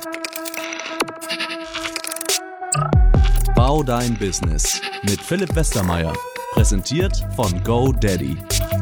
Bau dein Business mit Philipp Westermeier. Präsentiert von GoDaddy.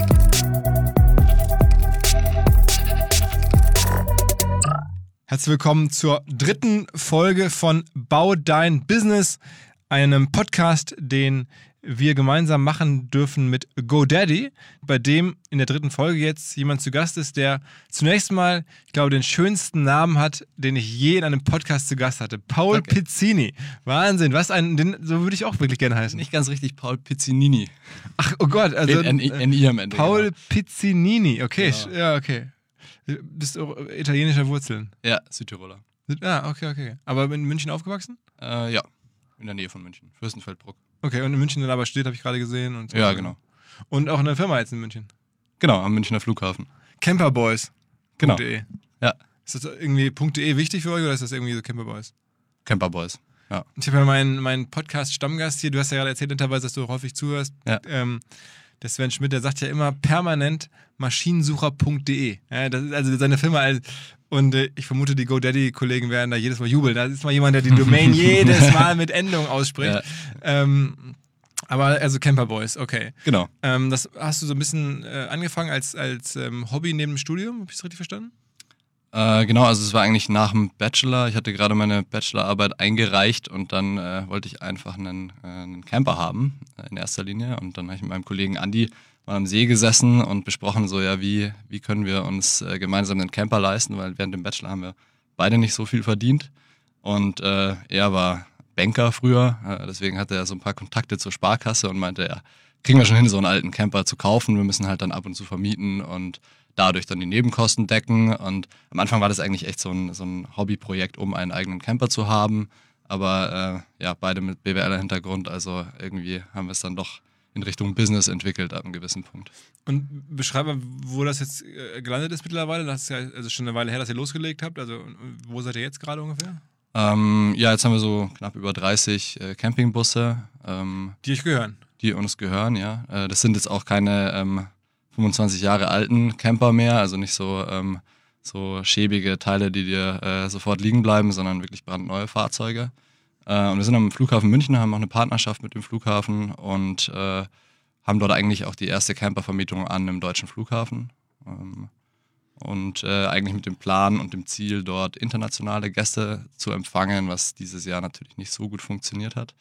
Herzlich willkommen zur dritten Folge von Bau dein Business, einem Podcast, den wir gemeinsam machen dürfen mit GoDaddy, bei dem in der dritten Folge jetzt jemand zu Gast ist, der zunächst mal, ich glaube, den schönsten Namen hat, den ich je in einem Podcast zu Gast hatte. Paul Pizzini. Wahnsinn, so würde ich auch wirklich gerne heißen. Nicht ganz richtig, Paul Pizzinini. Ach, oh Gott. Also N-I am Ende. Paul Pizzinini, okay. Genau. Ja, okay. Du bist auch italienischer Wurzeln. Ja, Südtiroler. Okay. Aber in München aufgewachsen? Ja, in der Nähe von München, Fürstenfeldbruck. Okay, und in München dann aber studiert, habe ich gerade gesehen. Und so. Ja, genau. Und auch in der Firma jetzt in München? Genau, am Münchner Flughafen. Camperboys. Genau. .de. Ja. Ist das irgendwie .de wichtig für euch oder ist das irgendwie so Camperboys? Camperboys, ja. Ich habe ja meinen Podcast-Stammgast hier, du hast ja gerade erzählt, dass du häufig zuhörst. Ja. Der Sven Schmidt, der sagt ja immer permanent maschinensucher.de. Ja, das ist also seine Firma. Und ich vermute, die GoDaddy-Kollegen werden da jedes Mal jubeln. Da ist mal jemand, der die Domain jedes Mal mit Endung ausspricht. Ja. Aber also Camperboys, okay. Genau. Das hast du so ein bisschen angefangen als Hobby neben dem Studium, habe ich das richtig verstanden? Genau, also es war eigentlich nach dem Bachelor. Ich hatte gerade meine Bachelorarbeit eingereicht und dann wollte ich einfach einen Camper haben, in erster Linie. Und dann habe ich mit meinem Kollegen Andi mal am See gesessen und besprochen, so ja, wie können wir uns gemeinsam einen Camper leisten, weil während dem Bachelor haben wir beide nicht so viel verdient. Und er war Banker früher, deswegen hatte er so ein paar Kontakte zur Sparkasse und meinte, ja, kriegen wir schon hin, so einen alten Camper zu kaufen. Wir müssen halt dann ab und zu vermieten und dadurch dann die Nebenkosten decken. Und am Anfang war das eigentlich echt so ein Hobbyprojekt, um einen eigenen Camper zu haben. Aber beide mit BWLer-Hintergrund, also irgendwie haben wir es dann doch in Richtung Business entwickelt ab einem gewissen Punkt. Und beschreib mal, wo das jetzt gelandet ist mittlerweile. Das ist ja also schon eine Weile her, dass ihr losgelegt habt. Also wo seid ihr jetzt gerade ungefähr? Jetzt haben wir so knapp über 30 Campingbusse. Die euch gehören? Die uns gehören, ja. Das sind jetzt auch keine 25 Jahre alten Camper mehr, also nicht so schäbige Teile, die dir sofort liegen bleiben, sondern wirklich brandneue Fahrzeuge. Und wir sind am Flughafen München, haben auch eine Partnerschaft mit dem Flughafen und haben dort eigentlich auch die erste Campervermietung an einem deutschen Flughafen. Und eigentlich mit dem Plan und dem Ziel, dort internationale Gäste zu empfangen, was dieses Jahr natürlich nicht so gut funktioniert hat.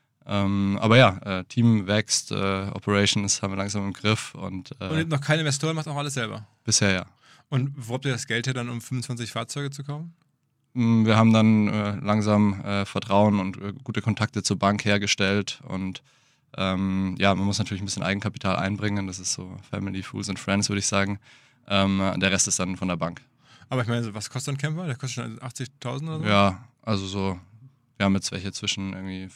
Aber ja, Team wächst, Operations haben wir langsam im Griff. Und ihr habt noch keine Investoren, macht auch alles selber? Bisher ja. Und wo habt ihr das Geld her dann, um 25 Fahrzeuge zu kaufen? Wir haben dann langsam Vertrauen und gute Kontakte zur Bank hergestellt und man muss natürlich ein bisschen Eigenkapital einbringen, das ist so Family, Fools and Friends, würde ich sagen. Der Rest ist dann von der Bank. Aber ich meine, was kostet ein Camper? Der kostet schon 80.000 oder so? Ja, also so, wir haben jetzt welche zwischen irgendwie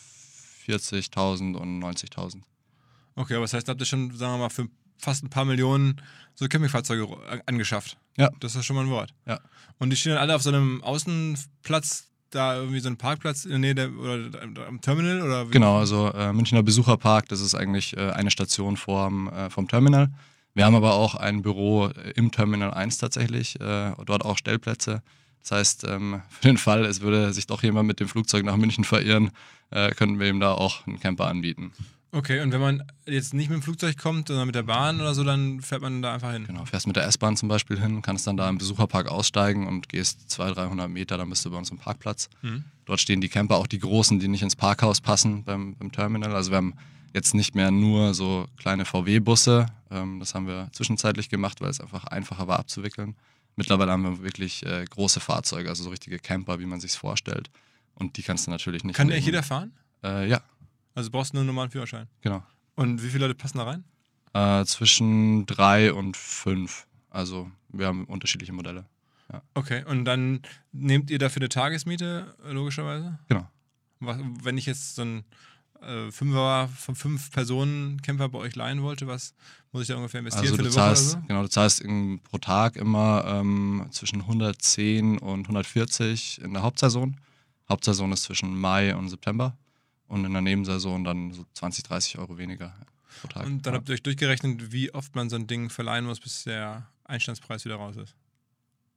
40.000 und 90.000. Okay, aber das heißt, habt ihr schon, sagen wir mal, für fast ein paar Millionen so Campingfahrzeuge angeschafft? Ja. Das ist schon mal ein Wort. Ja. Und die stehen dann alle auf so einem Außenplatz, da irgendwie so ein Parkplatz in der Nähe oder am Terminal? Oder wie? Genau, also Münchner Besucherpark, das ist eigentlich eine Station vom Terminal. Wir haben aber auch ein Büro im Terminal 1 tatsächlich, dort auch Stellplätze. Das heißt, für den Fall, es würde sich doch jemand mit dem Flugzeug nach München verirren, könnten wir ihm da auch einen Camper anbieten. Okay, und wenn man jetzt nicht mit dem Flugzeug kommt, sondern mit der Bahn oder so, dann fährt man da einfach hin? Genau, fährst mit der S-Bahn zum Beispiel hin, kannst dann da im Besucherpark aussteigen und gehst 200-300 Meter, dann bist du bei uns im Parkplatz. Dort stehen die Camper, auch die großen, die nicht ins Parkhaus passen beim Terminal. Also wir haben jetzt nicht mehr nur so kleine VW-Busse, das haben wir zwischenzeitlich gemacht, weil es einfach einfacher war abzuwickeln. Mittlerweile haben wir wirklich große Fahrzeuge, also so richtige Camper, wie man sich es vorstellt. Und die kannst du natürlich nicht. Kann echt jeder fahren? Ja. Also brauchst du nur einen normalen Führerschein? Genau. Und wie viele Leute passen da rein? Zwischen 3 und 5. Also wir haben unterschiedliche Modelle. Ja. Okay, und dann nehmt ihr dafür eine Tagesmiete, logischerweise? Genau. Wenn ich jetzt so ein Fünfer von 5 Personen Camper bei euch leihen wollte, was muss ich da ungefähr investieren also für eine Woche oder so? Genau, du zahlst pro Tag immer zwischen 110 und 140 in der Hauptsaison. Hauptsaison ist zwischen Mai und September und in der Nebensaison dann so 20, 30 Euro weniger pro Tag. Und dann habt ihr euch durchgerechnet, wie oft man so ein Ding verleihen muss, bis der Einstandspreis wieder raus ist?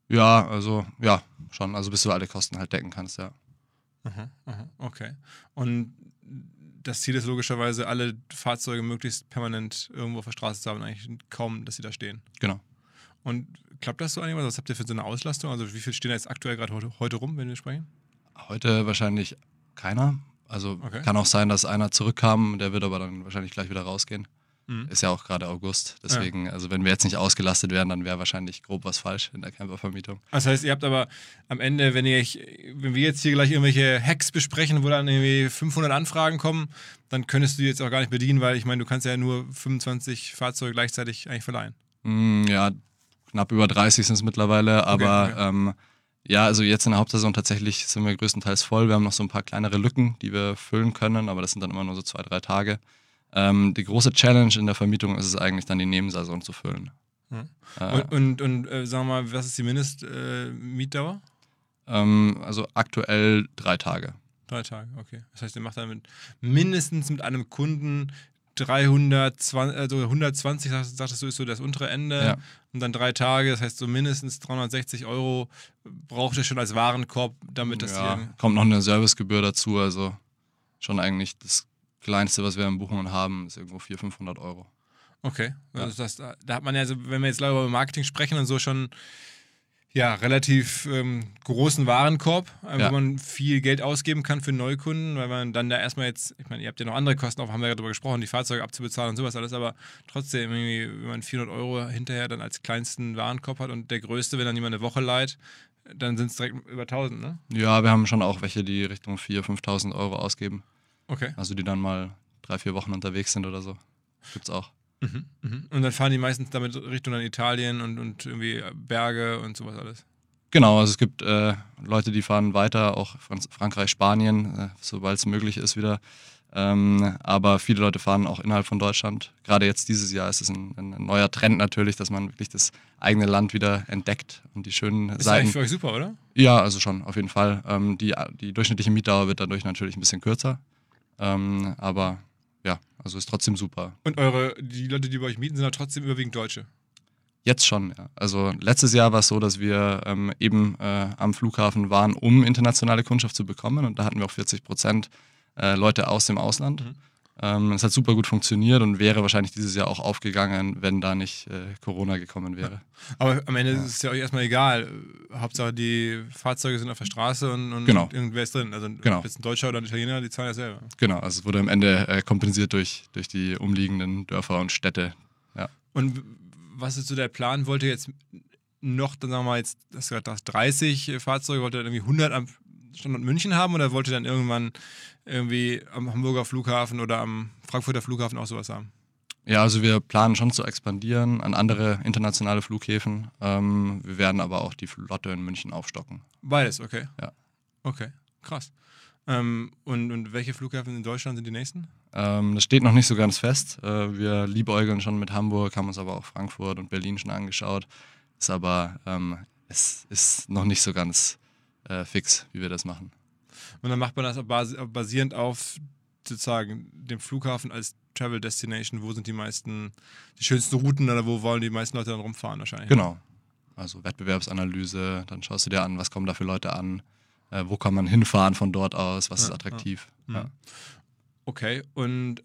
Ja, also ja, schon. Also bis du alle Kosten halt decken kannst, ja. Aha, okay. Und das Ziel ist logischerweise, alle Fahrzeuge möglichst permanent irgendwo auf der Straße zu haben, eigentlich kaum, dass sie da stehen. Genau. Und klappt das so einigermaßen? Was habt ihr für so eine Auslastung? Also wie viel stehen da jetzt aktuell gerade heute rum, wenn wir sprechen? Heute wahrscheinlich keiner. Also Okay. kann auch sein, dass einer zurückkam, der wird aber dann wahrscheinlich gleich wieder rausgehen. Mhm. Ist ja auch gerade August, deswegen, also wenn wir jetzt nicht ausgelastet wären, dann wäre wahrscheinlich grob was falsch in der Campervermietung. Das heißt, ihr habt aber am Ende, wenn wir jetzt hier gleich irgendwelche Hacks besprechen, wo dann irgendwie 500 Anfragen kommen, dann könntest du die jetzt auch gar nicht bedienen, weil ich meine, du kannst ja nur 25 Fahrzeuge gleichzeitig eigentlich verleihen. Ja, knapp über 30 sind es mittlerweile, aber Okay. ja, also jetzt in der Hauptsaison tatsächlich sind wir größtenteils voll. Wir haben noch so ein paar kleinere Lücken, die wir füllen können, aber das sind dann immer nur so 2-3 Tage. Die große Challenge in der Vermietung ist es eigentlich dann, die Nebensaison zu füllen. Ja. Und sagen wir mal, was ist die Mindestmietdauer? Also aktuell 3 Tage. 3 Tage, okay. Das heißt, ihr macht dann mindestens mit einem Kunden 320, also 120, sagtest du, ist so das untere Ende. Ja. Und dann 3 Tage, das heißt so mindestens 360 € braucht ihr schon als Warenkorb, damit das Ja, hier... kommt noch eine Servicegebühr dazu, also schon eigentlich das Kleinste, was wir an Buchungen haben, ist irgendwo 400-500 €. Okay, Ja. also da hat man ja, also, wenn wir jetzt leider über Marketing sprechen und so, schon ja, relativ großen Warenkorb, Ja. wo man viel Geld ausgeben kann für Neukunden, weil man dann da erstmal jetzt, ich meine, ihr habt ja noch andere Kosten, auch haben wir ja darüber gesprochen, die Fahrzeuge abzubezahlen und sowas alles, aber trotzdem, irgendwie, wenn man 400 € hinterher dann als kleinsten Warenkorb hat und der größte, wenn dann jemand eine Woche leiht, dann sind es direkt über 1000, ne? Ja, wir haben schon auch welche, die Richtung 4.000, 5.000 € ausgeben. Okay. Also die dann mal 3-4 Wochen unterwegs sind oder so. Gibt's auch. Und dann fahren die meistens damit Richtung dann Italien und irgendwie Berge und sowas alles. Genau, also es gibt Leute, die fahren weiter, auch Frankreich, Spanien, sobald es möglich ist wieder. Aber viele Leute fahren auch innerhalb von Deutschland. Gerade jetzt dieses Jahr ist es ein neuer Trend natürlich, dass man wirklich das eigene Land wieder entdeckt und die schönen Ist Seiten. eigentlich für euch super, oder? Ja, also schon, auf jeden Fall. Die durchschnittliche Mietdauer wird dadurch natürlich ein bisschen kürzer. Aber ja, also ist trotzdem super. Und die Leute, die bei euch mieten, sind halt trotzdem überwiegend Deutsche. Jetzt schon, ja. Also letztes Jahr war es so, dass wir eben am Flughafen waren, um internationale Kundschaft zu bekommen. Und da hatten wir auch 40% Leute aus dem Ausland. Es hat super gut funktioniert und wäre wahrscheinlich dieses Jahr auch aufgegangen, wenn da nicht Corona gekommen wäre. Aber am Ende ist es ja euch erstmal egal. Hauptsache die Fahrzeuge sind auf der Straße und Genau. irgendwer ist drin. Also Genau. ob jetzt ein Deutscher oder ein Italiener, die zahlen ja selber. Genau, also es wurde am Ende kompensiert durch die umliegenden Dörfer und Städte. Ja. Und was ist so der Plan? Wollt ihr jetzt noch, dann sagen wir mal jetzt, das 30 Fahrzeuge, wollt ihr dann irgendwie 100 am Standort München haben oder wollt ihr dann irgendwann irgendwie am Hamburger Flughafen oder am Frankfurter Flughafen auch sowas haben? Ja, also wir planen schon zu expandieren an andere internationale Flughäfen. Wir werden aber auch die Flotte in München aufstocken. Beides, okay. Ja. Okay, krass. Und welche Flughäfen in Deutschland sind die nächsten? Das steht noch nicht so ganz fest. Wir liebäugeln schon mit Hamburg, haben uns aber auch Frankfurt und Berlin schon angeschaut. Ist aber es ist noch nicht so ganz fix, wie wir das machen. Und dann macht man das basierend auf sozusagen dem Flughafen als Travel Destination. Wo sind die schönsten Routen oder wo wollen die meisten Leute dann rumfahren wahrscheinlich? Genau. Also Wettbewerbsanalyse, dann schaust du dir an, was kommen da für Leute an, wo kann man hinfahren von dort aus, was ist attraktiv. Ja. Okay, und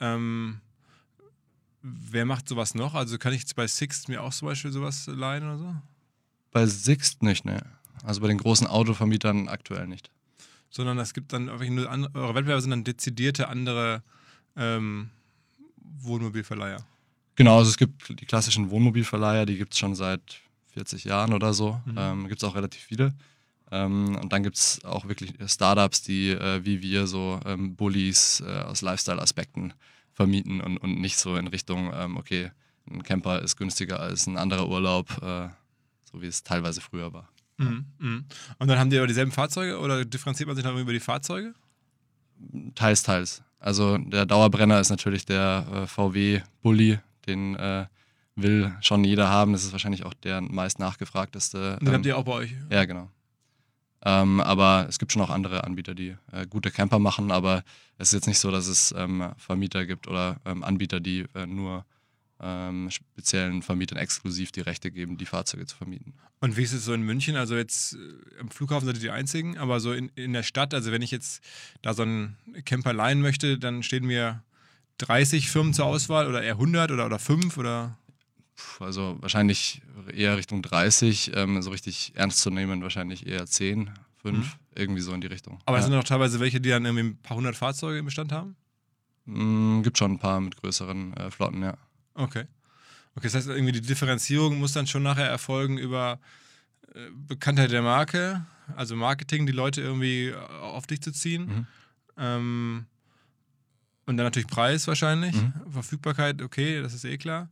wer macht sowas noch? Also kann ich jetzt bei Sixt mir auch zum Beispiel sowas leihen oder so? Bei Sixt nicht, ne. Also bei den großen Autovermietern aktuell nicht. Sondern es gibt dann wirklich nur eure Wettbewerber sind dann dezidierte andere Wohnmobilverleiher. Genau, also es gibt die klassischen Wohnmobilverleiher, die gibt es schon seit 40 Jahren oder so. Gibt es auch relativ viele. Und dann gibt es auch wirklich Startups, die wie wir so Bullies aus Lifestyle-Aspekten vermieten und nicht so in Richtung, okay, ein Camper ist günstiger als ein anderer Urlaub, so wie es teilweise früher war. Und dann haben die aber dieselben Fahrzeuge oder differenziert man sich dann über die Fahrzeuge? Teils, teils. Also der Dauerbrenner ist natürlich der VW-Bulli, den will schon jeder haben. Das ist wahrscheinlich auch der meist nachgefragteste. Und den habt ihr auch bei euch? Ja, genau. Aber es gibt schon auch andere Anbieter, die gute Camper machen, aber es ist jetzt nicht so, dass es Vermieter gibt oder Anbieter, die nur speziellen Vermietern exklusiv die Rechte geben, die Fahrzeuge zu vermieten. Und wie ist es so in München? Also jetzt am Flughafen seid ihr die Einzigen, aber so in der Stadt, also wenn ich jetzt da so einen Camper leihen möchte, dann stehen mir 30 Firmen zur Auswahl oder eher 100 oder 5 oder? Also wahrscheinlich eher Richtung 30, so richtig ernst zu nehmen wahrscheinlich eher 10, 5, irgendwie so in die Richtung. Aber es sind doch teilweise welche, die dann irgendwie ein paar hundert Fahrzeuge im Bestand haben? Gibt schon ein paar mit größeren Flotten, ja. Okay. Das heißt, irgendwie die Differenzierung muss dann schon nachher erfolgen über Bekanntheit der Marke, also Marketing, die Leute irgendwie auf dich zu ziehen. Und dann natürlich Preis wahrscheinlich. Verfügbarkeit, okay, das ist eh klar.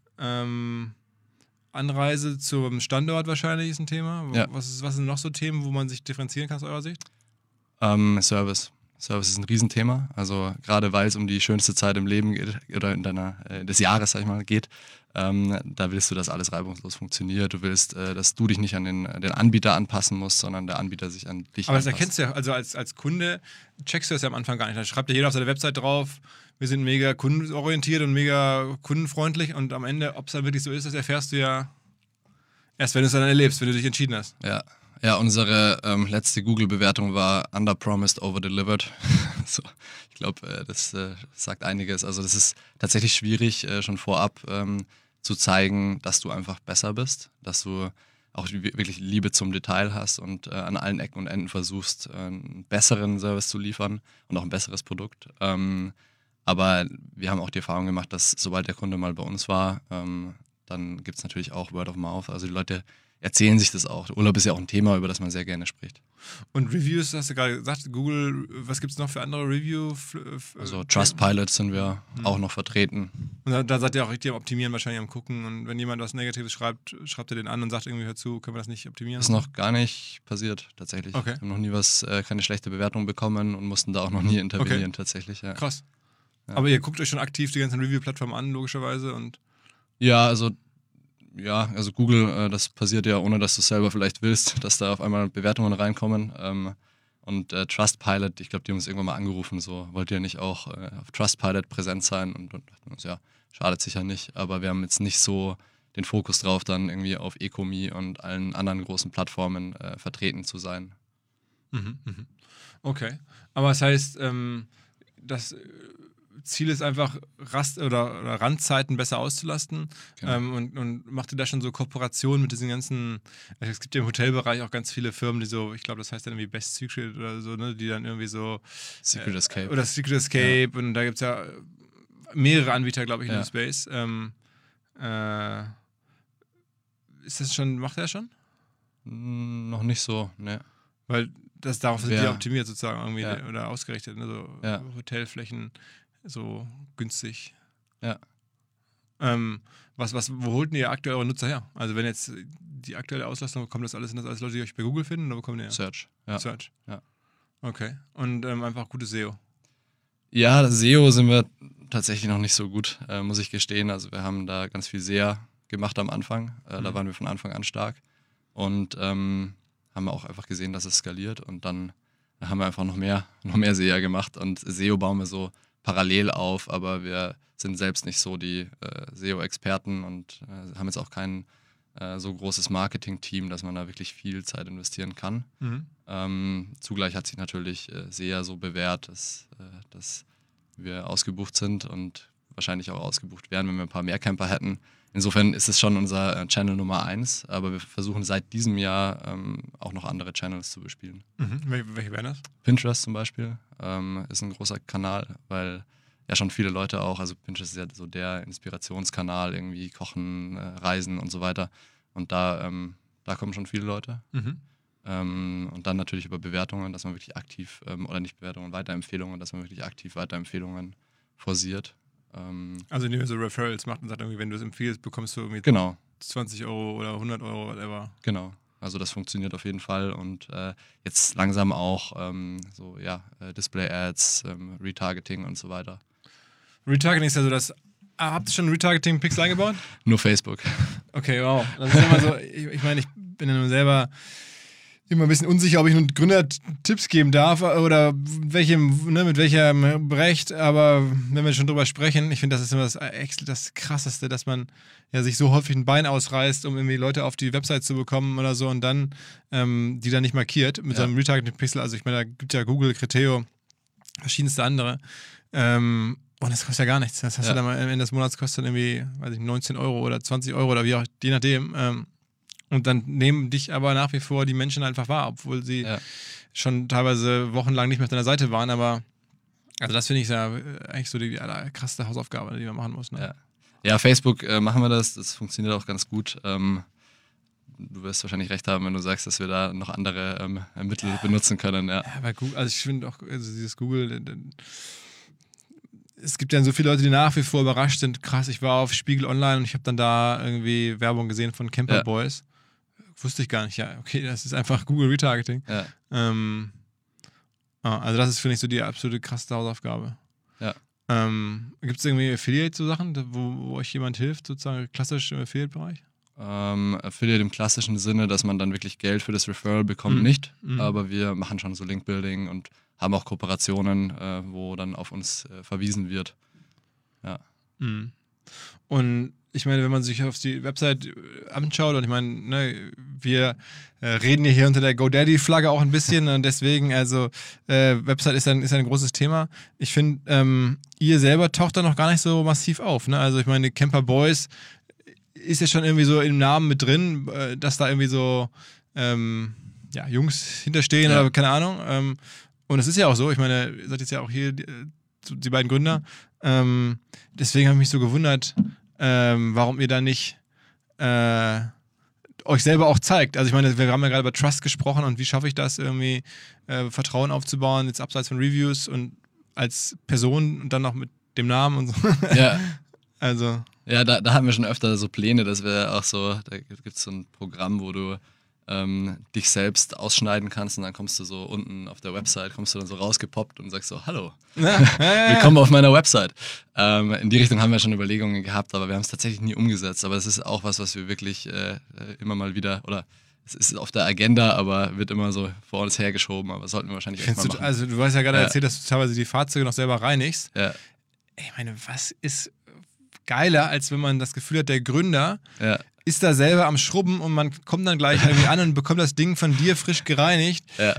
Anreise zum Standort wahrscheinlich ist ein Thema. Ja. Was sind noch so Themen, wo man sich differenzieren kann aus eurer Sicht? Service. Service ist ein Riesenthema. Also gerade weil es um die schönste Zeit im Leben geht, oder des Jahres, sag ich mal, geht, da willst du, dass alles reibungslos funktioniert. Du willst, dass du dich nicht an den Anbieter anpassen musst, sondern der Anbieter sich an dich Aber das anpasst. erkennst du ja, also als Kunde checkst du das ja am Anfang gar nicht. Da schreibt ja jeder auf seine Website drauf, wir sind mega kundenorientiert und mega kundenfreundlich und am Ende, ob es dann wirklich so ist, das erfährst du ja erst, wenn du es dann erlebst, wenn du dich entschieden hast. Ja, unsere letzte Google-Bewertung war underpromised, overdelivered. So, ich glaube, das sagt einiges. Also das ist tatsächlich schwierig, schon vorab zu zeigen, dass du einfach besser bist, dass du auch wirklich Liebe zum Detail hast und an allen Ecken und Enden versuchst, einen besseren Service zu liefern und auch ein besseres Produkt. Aber wir haben auch die Erfahrung gemacht, dass sobald der Kunde mal bei uns war, dann gibt es natürlich auch Word of Mouth. Also die Leute erzählen sich das auch. Urlaub ist ja auch ein Thema, über das man sehr gerne spricht. Und Reviews, hast du gerade gesagt, Google, was gibt es noch für andere Review? Also Trustpilot sind wir auch noch vertreten. Und da seid ihr auch richtig am Optimieren, wahrscheinlich am Gucken. Und wenn jemand was Negatives schreibt, schreibt ihr den an und sagt irgendwie, hör zu, können wir das nicht optimieren? Das ist noch gar nicht passiert, tatsächlich. Okay. Wir haben noch nie keine schlechte Bewertung bekommen und mussten da auch noch nie intervenieren, tatsächlich. Ja. Krass. Ja. Aber ihr guckt euch schon aktiv die ganzen Review-Plattformen an, logischerweise. Und Also Google, das passiert ja, ohne dass du es selber vielleicht willst, dass da auf einmal Bewertungen reinkommen. Und Trustpilot, ich glaube, die haben uns irgendwann mal angerufen, so, wollt ihr nicht auch auf Trustpilot präsent sein? Und dachten wir uns, ja, schadet sicher nicht, aber wir haben jetzt nicht so den Fokus drauf, dann irgendwie auf Ecomi und allen anderen großen Plattformen vertreten zu sein. Okay. Aber das heißt, das Ziel ist einfach, oder Randzeiten besser auszulasten. Genau. Und macht ihr da schon so Kooperationen mit diesen ganzen, es gibt ja im Hotelbereich auch ganz viele Firmen, die so, ich glaube, das heißt dann irgendwie Best Secret oder so, ne, die dann irgendwie so Secret Escape. Oder Secret Escape und da gibt es ja mehrere Anbieter, glaube ich, in dem Space. Ist das schon, macht er schon? Noch nicht so, ne. Weil darauf sind die optimiert sozusagen irgendwie oder ausgerichtet, ne? So Hotelflächen so günstig. Ja. Wo holt ihr aktuell eure Nutzer her? Also wenn jetzt die aktuelle Auslastung, sind das alles Leute, die euch bei Google finden oder wo kommen die her? Search. Ja. Okay. Und einfach gutes SEO. Ja, SEO sind wir tatsächlich noch nicht so gut, muss ich gestehen. Also wir haben da ganz viel SEA gemacht am Anfang. Da waren wir von Anfang an stark. Und haben wir auch einfach gesehen, dass es skaliert. Und dann haben wir einfach noch mehr SEA gemacht. Und SEO bauen wir so parallel auf, aber wir sind selbst nicht so die SEO-Experten und haben jetzt auch kein so großes Marketing-Team, dass man da wirklich viel Zeit investieren kann. Zugleich hat sich natürlich SEA so bewährt, dass wir ausgebucht sind und wahrscheinlich auch ausgebucht wären, wenn wir ein paar mehr Camper hätten. Insofern ist es schon unser Channel Nummer 1, aber wir versuchen seit diesem Jahr auch noch andere Channels zu bespielen. Welche wären das? Pinterest zum Beispiel ist ein großer Kanal, weil ja schon viele Leute auch, also Pinterest ist ja so der Inspirationskanal, irgendwie Kochen, Reisen und so weiter. Und da kommen schon viele Leute. Und dann natürlich über Bewertungen, dass man wirklich aktiv, oder nicht Bewertungen, Weiterempfehlungen, dass man wirklich aktiv Weiterempfehlungen forciert. Also indem ihr so Referrals macht und sagt, irgendwie, wenn du es empfiehlst, bekommst du irgendwie 20 Euro oder 100 Euro, whatever. Genau, also das funktioniert auf jeden Fall und jetzt langsam auch Display-Ads, Retargeting und so weiter. Retargeting ist ja so, dass habt ihr schon Retargeting-Pixel eingebaut? Nur Facebook. Okay, wow. Das ist immer so, ich meine, ich bin ja nun selber immer ein bisschen unsicher, ob ich nun Gründertipps geben darf oder mit welchem Recht, aber wenn wir schon drüber sprechen, ich finde, das ist immer das Krasseste, dass man ja sich so häufig ein Bein ausreißt, um irgendwie Leute auf die Website zu bekommen oder so und dann die dann nicht markiert mit so einem Retargeting-Pixel. Also ich meine, da gibt ja Google, Criteo, verschiedenste andere. Und das kostet ja gar nichts. Das hast du dann mal am Ende des Monats kostet dann irgendwie, weiß ich, 19 Euro oder 20 Euro oder wie auch, je nachdem. Und dann nehmen dich aber nach wie vor die Menschen einfach wahr, obwohl sie schon teilweise wochenlang nicht mehr auf deiner Seite waren. Aber also das finde ich ja eigentlich so die krasseste Hausaufgabe, die man machen muss. Ne? Ja, Facebook machen wir das. Das funktioniert auch ganz gut. Du wirst wahrscheinlich recht haben, wenn du sagst, dass wir da noch andere Mittel benutzen können. Ja, bei Google, also ich finde auch, also dieses Google, es gibt ja so viele Leute, die nach wie vor überrascht sind. Krass, ich war auf Spiegel Online und ich habe dann da irgendwie Werbung gesehen von Camper Boys. Wusste ich gar nicht. Ja, okay, das ist einfach Google Retargeting. Ja. Also das ist, finde ich, so die absolute krasse Hausaufgabe. Ja. Gibt es irgendwie Affiliate-Sachen, wo euch jemand hilft, sozusagen klassisch im Affiliate-Bereich? Affiliate im klassischen Sinne, dass man dann wirklich Geld für das Referral bekommt, nicht. Aber wir machen schon so Link-Building und haben auch Kooperationen, wo dann auf uns verwiesen wird. Ja. Und ich meine, wenn man sich auf die Website anschaut, und ich meine, ne, wir reden hier unter der GoDaddy-Flagge auch ein bisschen und deswegen, also Website ist ein großes Thema. Ich finde, ihr selber taucht da noch gar nicht so massiv auf. Ne? Also ich meine, Camper Boys ist ja schon irgendwie so im Namen mit drin, dass da irgendwie so Jungs hinterstehen oder keine Ahnung. Und das ist ja auch so. Ich meine, ihr seid jetzt ja auch hier die beiden Gründer. Deswegen habe ich mich so gewundert, warum ihr da nicht euch selber auch zeigt. Also ich meine, wir haben ja gerade über Trust gesprochen und wie schaffe ich das irgendwie, Vertrauen aufzubauen, jetzt abseits von Reviews und als Person und dann noch mit dem Namen und so. Ja. Also. Ja, da haben wir schon öfter so Pläne, dass wir auch so, da gibt es so ein Programm, wo du dich selbst ausschneiden kannst und dann kommst du so unten auf der Website, kommst du dann so rausgepoppt und sagst so, hallo, willkommen auf meiner Website. In die Richtung haben wir schon Überlegungen gehabt, aber wir haben es tatsächlich nie umgesetzt. Aber es ist auch was wir wirklich immer mal wieder, oder es ist auf der Agenda, aber wird immer so vor uns hergeschoben, aber sollten wir wahrscheinlich echt mal machen. Also du hast ja gerade erzählt, dass du teilweise die Fahrzeuge noch selber reinigst. Ja. Ich meine, was ist geiler, als wenn man das Gefühl hat, der Gründer ist da selber am Schrubben und man kommt dann gleich irgendwie an und bekommt das Ding von dir frisch gereinigt. Ja.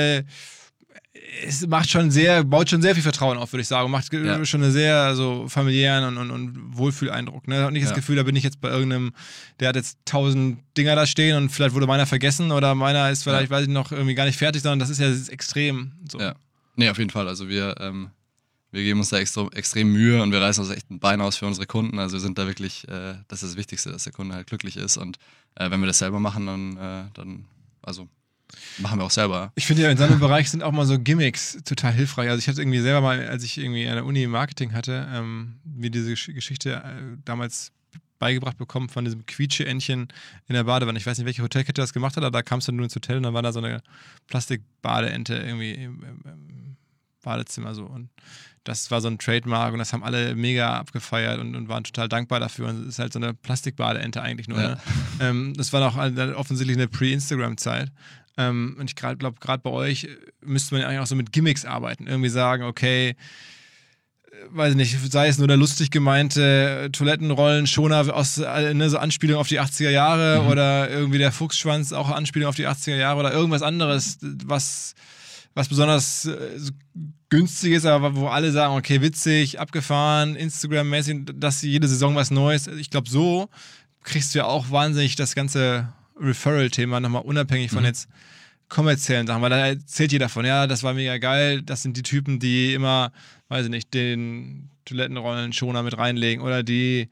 Es baut schon sehr viel Vertrauen auf, würde ich sagen. Macht schon einen sehr so familiären und Wohlfühleindruck. Ne? Und nicht das Gefühl, da bin ich jetzt bei irgendeinem, der hat jetzt 1000 Dinger da stehen und vielleicht wurde meiner vergessen oder meiner ist vielleicht, weiß ich noch, irgendwie gar nicht fertig, sondern das ist ja extrem. So. Ja. Nee, auf jeden Fall. Also wir geben uns da extrem Mühe und wir reißen uns echt ein Bein aus für unsere Kunden. Also wir sind da wirklich, das ist das Wichtigste, dass der Kunde halt glücklich ist. Und wenn wir das selber machen, dann machen wir auch selber. Ich finde ja, in seinem Bereich sind auch mal so Gimmicks total hilfreich. Also ich hatte irgendwie selber mal, als ich irgendwie an der Uni Marketing hatte, mir diese Geschichte damals beigebracht bekommen von diesem Quietsche-Entchen in der Badewanne. Ich weiß nicht, welche Hotelkette das gemacht hat, aber da kamst du nur ins Hotel und dann war da so eine Plastikbadeente irgendwie im Badezimmer so. Und das war so ein Trademark und das haben alle mega abgefeiert und waren total dankbar dafür. Und es ist halt so eine Plastikbadeente eigentlich nur. Ja. Ne? Das war noch offensichtlich eine Pre-Instagram-Zeit. Und ich glaube, gerade bei euch müsste man ja eigentlich auch so mit Gimmicks arbeiten. Irgendwie sagen, okay, weiß ich nicht, sei es nur der lustig gemeinte Toilettenrollen-Schoner aus so Anspielung auf die 80er Jahre oder irgendwie der Fuchsschwanz, auch Anspielung auf die 80er Jahre oder irgendwas anderes, was besonders günstig ist, aber wo alle sagen, okay, witzig, abgefahren, Instagram-mäßig, dass jede Saison was Neues. Ich glaube, so kriegst du ja auch wahnsinnig das ganze Referral-Thema nochmal unabhängig von jetzt kommerziellen Sachen, weil da erzählt jeder von, ja, das war mega geil, das sind die Typen, die immer, weiß ich nicht, den Toilettenrollen-Schoner mit reinlegen oder die,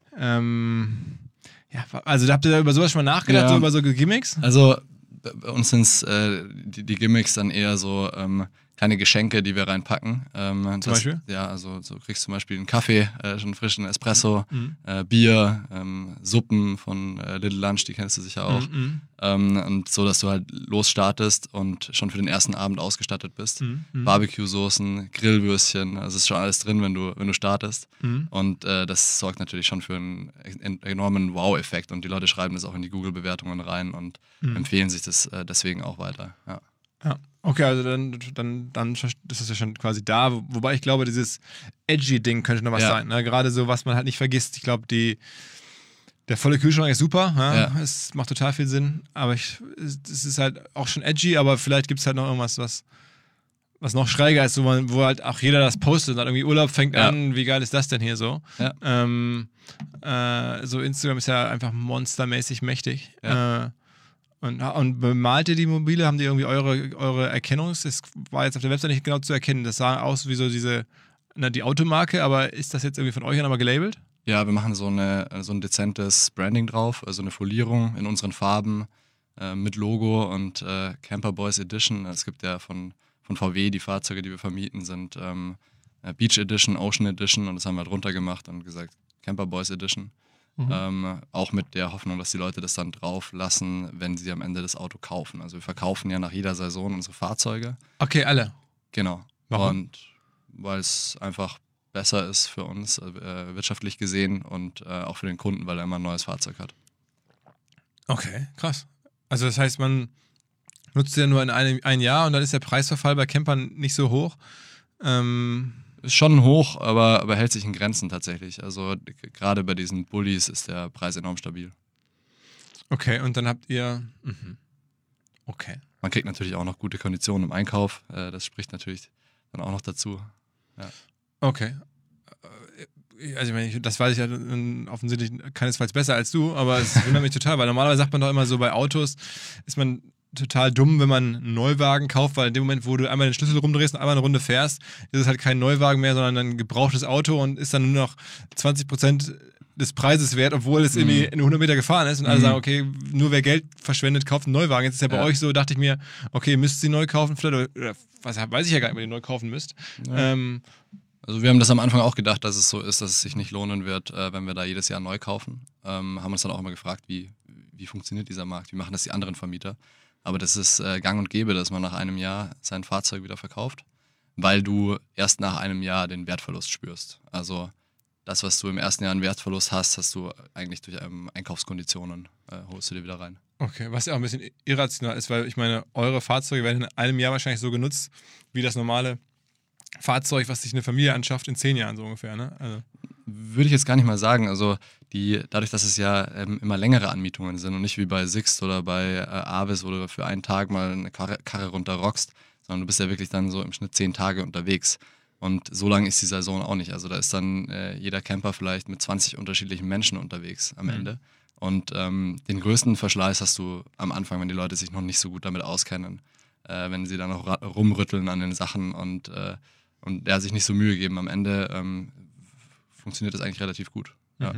also habt ihr da über sowas schon mal nachgedacht, so über so Gimmicks? Also bei uns sind es die Gimmicks dann eher so kleine Geschenke, die wir reinpacken. Zum Beispiel? Ja, also so kriegst du zum Beispiel einen Kaffee, schon einen frischen Espresso, Bier, Suppen von Little Lunch, die kennst du sicher auch. Und so, dass du halt losstartest und schon für den ersten Abend ausgestattet bist. Barbecue-Soßen, Grillwürstchen, also ist schon alles drin, wenn du startest. Und das sorgt natürlich schon für einen enormen Wow-Effekt und die Leute schreiben das auch in die Google-Bewertungen rein und empfehlen sich das deswegen auch weiter. Ja. Ja, okay, also dann ist es ja schon quasi da, wobei ich glaube, dieses Edgy-Ding könnte noch was sein, ne? Gerade so, was man halt nicht vergisst. Ich glaube, der volle Kühlschrank ist super, ja? Es macht total viel Sinn, aber es ist halt auch schon edgy, aber vielleicht gibt es halt noch irgendwas, was noch schräger ist, wo halt auch jeder das postet und dann irgendwie Urlaub fängt an, wie geil ist das denn hier so? Ja. So Instagram ist ja einfach monstermäßig mächtig. Ja. Und bemalt ihr die Mobile? Haben die irgendwie eure Erkennungs... Das war jetzt auf der Website nicht genau zu erkennen. Das sah aus wie so die Automarke, aber ist das jetzt irgendwie von euch nochmal gelabelt? Ja, wir machen so ein dezentes Branding drauf, also eine Folierung in unseren Farben mit Logo und Camper Boys Edition. Es gibt ja von VW die Fahrzeuge, die wir vermieten, sind Beach Edition, Ocean Edition und das haben wir halt runtergemacht und gesagt Camper Boys Edition. Auch mit der Hoffnung, dass die Leute das dann drauf lassen, wenn sie am Ende das Auto kaufen. Also wir verkaufen ja nach jeder Saison unsere Fahrzeuge. Okay, alle? Genau. Warum? Und weil es einfach besser ist für uns, wirtschaftlich gesehen und auch für den Kunden, weil er immer ein neues Fahrzeug hat. Okay, krass. Also das heißt, man nutzt ja nur in ein Jahr und dann ist der Preisverfall bei Campern nicht so hoch. Ist schon hoch, aber hält sich in Grenzen tatsächlich. Also gerade bei diesen Bullies ist der Preis enorm stabil. Okay, und dann habt ihr... Okay. Man kriegt natürlich auch noch gute Konditionen im Einkauf. Das spricht natürlich dann auch noch dazu. Ja. Okay. Also ich meine, das weiß ich ja offensichtlich keinesfalls besser als du, aber es wundert mich total, weil normalerweise sagt man doch immer so, bei Autos ist man total dumm, wenn man einen Neuwagen kauft, weil in dem Moment, wo du einmal den Schlüssel rumdrehst und einmal eine Runde fährst, ist es halt kein Neuwagen mehr, sondern ein gebrauchtes Auto und ist dann nur noch 20% des Preises wert, obwohl es irgendwie in 100 Meter gefahren ist und alle sagen, okay, nur wer Geld verschwendet, kauft einen Neuwagen. Jetzt ist ja bei euch so, dachte ich mir, okay, müsst ihr neu kaufen vielleicht, oder was weiß ich ja gar nicht, ob ihr neu kaufen müsst. Ja. Also wir haben das am Anfang auch gedacht, dass es so ist, dass es sich nicht lohnen wird, wenn wir da jedes Jahr neu kaufen. Haben uns dann auch immer gefragt, wie funktioniert dieser Markt, wie machen das die anderen Vermieter. Aber das ist gang und gäbe, dass man nach einem Jahr sein Fahrzeug wieder verkauft, weil du erst nach einem Jahr den Wertverlust spürst. Also das, was du im ersten Jahr einen Wertverlust hast du eigentlich durch Einkaufskonditionen, holst du dir wieder rein. Okay, was ja auch ein bisschen irrational ist, weil ich meine, eure Fahrzeuge werden in einem Jahr wahrscheinlich so genutzt, wie das normale Fahrzeug, was sich eine Familie anschafft, in 10 Jahren so ungefähr, ne? Also. Würde ich jetzt gar nicht mal sagen. Also dadurch, dass es ja immer längere Anmietungen sind und nicht wie bei Sixt oder bei Avis, wo du für einen Tag mal eine Karre runterrockst, sondern du bist ja wirklich dann so im Schnitt 10 Tage unterwegs. Und so lang ist die Saison auch nicht. Also da ist dann jeder Camper vielleicht mit 20 unterschiedlichen Menschen unterwegs am Ende. Und den größten Verschleiß hast du am Anfang, wenn die Leute sich noch nicht so gut damit auskennen. Wenn sie dann noch rumrütteln an den Sachen und sich nicht so Mühe geben. Am Ende funktioniert das eigentlich relativ gut. Ja.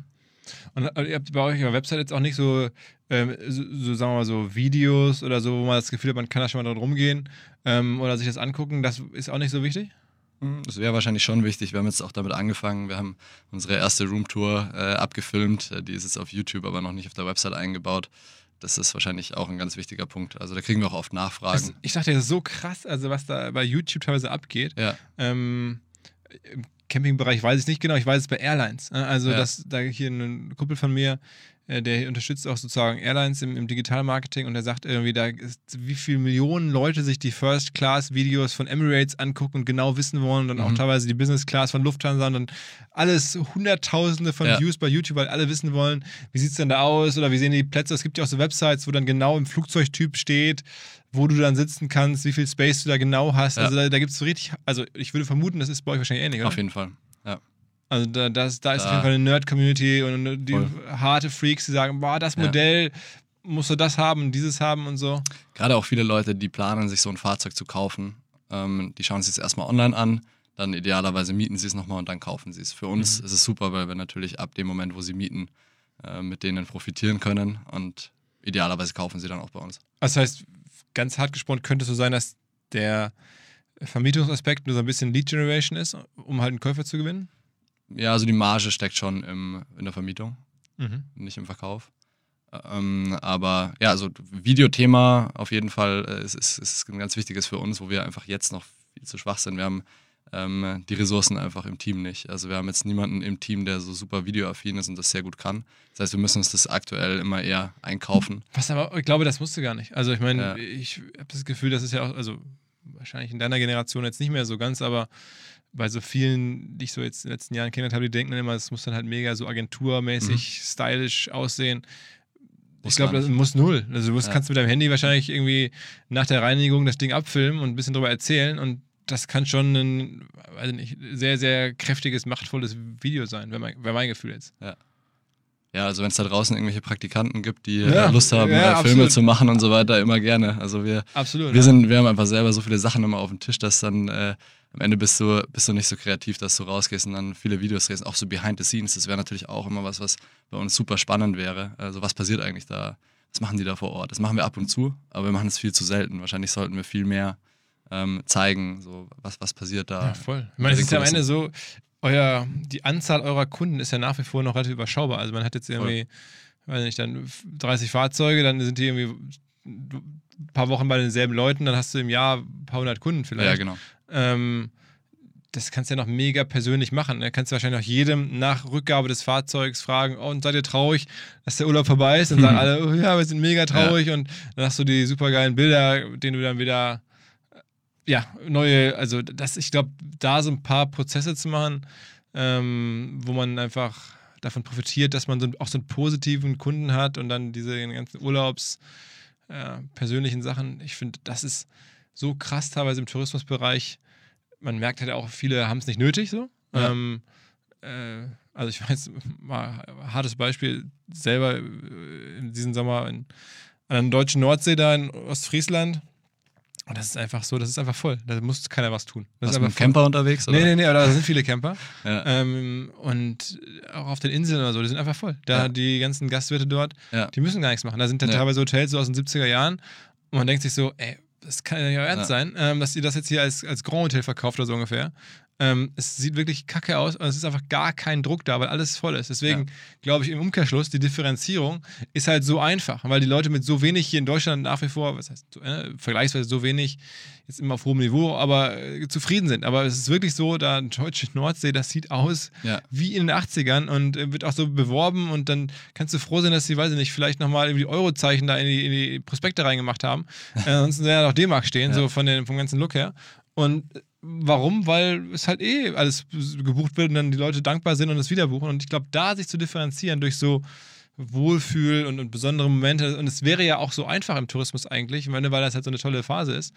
Und ihr habt bei eurer Website jetzt auch nicht so sagen wir mal so Videos oder so, wo man das Gefühl hat, man kann da schon mal dran rumgehen oder sich das angucken, das ist auch nicht so wichtig? Das wäre wahrscheinlich schon wichtig. Wir haben jetzt auch damit angefangen. Wir haben unsere erste Roomtour abgefilmt. Die ist jetzt auf YouTube, aber noch nicht auf der Website eingebaut. Das ist wahrscheinlich auch ein ganz wichtiger Punkt. Also da kriegen wir auch oft Nachfragen. Ich dachte, das ist so krass, also was da bei YouTube teilweise abgeht. Ja. Im Campingbereich weiß ich nicht genau, ich weiß es bei Airlines. Also da hier ein Kumpel von mir, der unterstützt auch sozusagen Airlines im Digitalmarketing und der sagt irgendwie, da ist, wie viele Millionen Leute sich die First-Class-Videos von Emirates angucken und genau wissen wollen und dann auch teilweise die Business-Class von Lufthansa und dann alles Hunderttausende von Views bei YouTube, weil alle wissen wollen, wie sieht es denn da aus oder wie sehen die Plätze. Es gibt ja auch so Websites, wo dann genau im Flugzeugtyp steht, wo du dann sitzen kannst, wie viel Space du da genau hast. Also da gibt es so richtig, also ich würde vermuten, das ist bei euch wahrscheinlich ähnlich, oder? Auf jeden Fall, ja. Also da ist auf jeden Fall eine Nerd-Community und die harte Freaks, die sagen, boah, das Modell, musst du das haben, dieses haben und so. Gerade auch viele Leute, die planen, sich so ein Fahrzeug zu kaufen, die schauen sich es erstmal online an, dann idealerweise mieten sie es nochmal und dann kaufen sie es. Für uns ist es super, weil wir natürlich ab dem Moment, wo sie mieten, mit denen profitieren können und idealerweise kaufen sie dann auch bei uns. Das heißt, ganz hart gesprochen könnte es so sein, dass der Vermietungsaspekt nur so ein bisschen Lead Generation ist, um halt einen Käufer zu gewinnen? Ja, also die Marge steckt schon in der Vermietung, nicht im Verkauf. Aber ja, also Videothema auf jeden Fall ist ein ganz wichtiges für uns, wo wir einfach jetzt noch viel zu schwach sind. Wir haben die Ressourcen einfach im Team nicht. Also wir haben jetzt niemanden im Team, der so super videoaffin ist und das sehr gut kann. Das heißt, wir müssen uns das aktuell immer eher einkaufen. Was aber, ich glaube, das musst du gar nicht. Also ich meine, ich habe das Gefühl, das ist ja auch, also wahrscheinlich in deiner Generation jetzt nicht mehr so ganz, aber bei so vielen, die ich so jetzt in den letzten Jahren kennengelernt habe, die denken dann immer, es muss dann halt mega so agenturmäßig, stylisch aussehen. Ich glaube, das muss null. Also du kannst mit deinem Handy wahrscheinlich irgendwie nach der Reinigung das Ding abfilmen und ein bisschen drüber erzählen und das kann schon ein, weiß nicht, sehr, sehr kräftiges, machtvolles Video sein, wäre mein Gefühl jetzt. Ja, also wenn es da draußen irgendwelche Praktikanten gibt, die Ja, Lust haben, ja, Filme absolut. zu machen und so weiter, immer gerne. Also wir haben einfach selber so viele Sachen immer auf dem Tisch, dass dann am Ende bist du nicht so kreativ, dass du rausgehst und dann viele Videos drehst, auch so behind the scenes. Das wäre natürlich auch immer was bei uns super spannend wäre. Also was passiert eigentlich da? Was machen die da vor Ort? Das machen wir ab und zu, aber wir machen es viel zu selten. Wahrscheinlich sollten wir viel mehr zeigen, so was passiert da. Ja, voll. Ich meine, es ist ja am Ende so, die Anzahl eurer Kunden ist ja nach wie vor noch relativ überschaubar. Also man hat jetzt irgendwie, weiß nicht, dann 30 Fahrzeuge, dann sind die irgendwie ein paar Wochen bei denselben Leuten, dann hast du im Jahr ein paar hundert Kunden vielleicht. Ja, genau. Das kannst du ja noch mega persönlich machen. Da kannst du wahrscheinlich auch jedem nach Rückgabe des Fahrzeugs fragen, oh, und seid ihr traurig, dass der Urlaub vorbei ist? Dann sagen alle, oh, ja, wir sind mega traurig und dann hast du die supergeilen Bilder, denen du dann wieder ich glaube, da so ein paar Prozesse zu machen, wo man einfach davon profitiert, dass man auch so einen positiven Kunden hat und dann diese ganzen persönlichen Sachen. Ich finde, das ist so krass teilweise im Tourismusbereich. Man merkt halt auch, viele haben es nicht nötig so. Ja. Also ich weiß, mal ein hartes Beispiel, selber in diesem Sommer an der deutschen Nordsee da in Ostfriesland. Und das ist einfach so, das ist einfach voll. Da muss keiner was tun. Das Warst ist du mit dem Camper unterwegs? Oder? Nee, aber da sind viele Camper. Ja. Und auch auf den Inseln oder so, die sind einfach voll. Die ganzen Gastwirte dort, die müssen gar nichts machen. Da sind dann teilweise Hotels so aus den 70er Jahren und man denkt sich so, ey, das kann ja nicht euer Ernst sein, dass ihr das jetzt hier als Grand Hotel verkauft oder so ungefähr. Es sieht wirklich kacke aus und es ist einfach gar kein Druck da, weil alles voll ist. Deswegen glaube ich im Umkehrschluss, die Differenzierung ist halt so einfach, weil die Leute mit so wenig hier in Deutschland nach wie vor, was heißt vergleichsweise so wenig, jetzt immer auf hohem Niveau, aber zufrieden sind. Aber es ist wirklich so, da deutsche Nordsee, das sieht aus wie in den 80ern und wird auch so beworben und dann kannst du froh sein, dass sie, weiß ich nicht, vielleicht nochmal irgendwie die Eurozeichen da in die Prospekte reingemacht haben. Ansonsten wäre ja noch D-Mark stehen, so vom ganzen Look her. Und warum? Weil es halt alles gebucht wird und dann die Leute dankbar sind und es wieder buchen. Und ich glaube, da sich zu differenzieren durch so Wohlfühl und besondere Momente, und es wäre ja auch so einfach im Tourismus eigentlich, weil das halt so eine tolle Phase ist.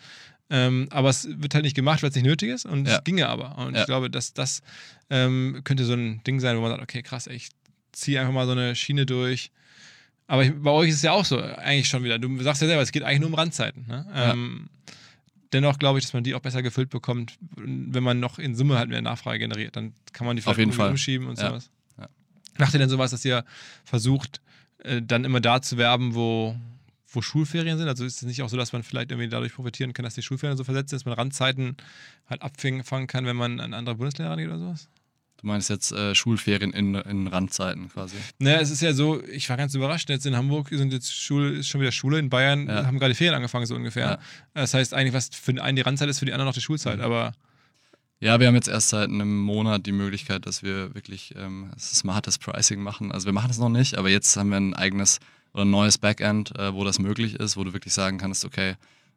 Aber es wird halt nicht gemacht, weil es nicht nötig ist und es ginge aber. Und ich glaube, dass das könnte so ein Ding sein, wo man sagt, okay, krass, ich ziehe einfach mal so eine Schiene durch. Aber bei euch ist es ja auch so, eigentlich schon wieder. Du sagst ja selber, es geht eigentlich nur um Randzeiten. Ne? Dennoch glaube ich, dass man die auch besser gefüllt bekommt, wenn man noch in Summe halt mehr Nachfrage generiert. Dann kann man die vielleicht irgendwie umschieben und sowas. Ja. Macht ihr denn sowas, dass ihr versucht, dann immer da zu werben, wo Schulferien sind? Also ist es nicht auch so, dass man vielleicht irgendwie dadurch profitieren kann, dass die Schulferien so versetzt sind, dass man Randzeiten halt abfangen kann, wenn man an andere Bundesländer geht oder sowas? Du meinst jetzt Schulferien in Randzeiten quasi? Naja, es ist ja so, ich war ganz überrascht, jetzt in Hamburg ist schon wieder Schule, in Bayern haben gerade die Ferien angefangen, so ungefähr. Ja. Das heißt eigentlich, was für den einen die Randzeit ist, für die anderen noch die Schulzeit, aber... Ja, wir haben jetzt erst seit einem Monat die Möglichkeit, dass wir wirklich smartes Pricing machen. Also wir machen es noch nicht, aber jetzt haben wir ein eigenes oder ein neues Backend, wo das möglich ist, wo du wirklich sagen kannst, okay,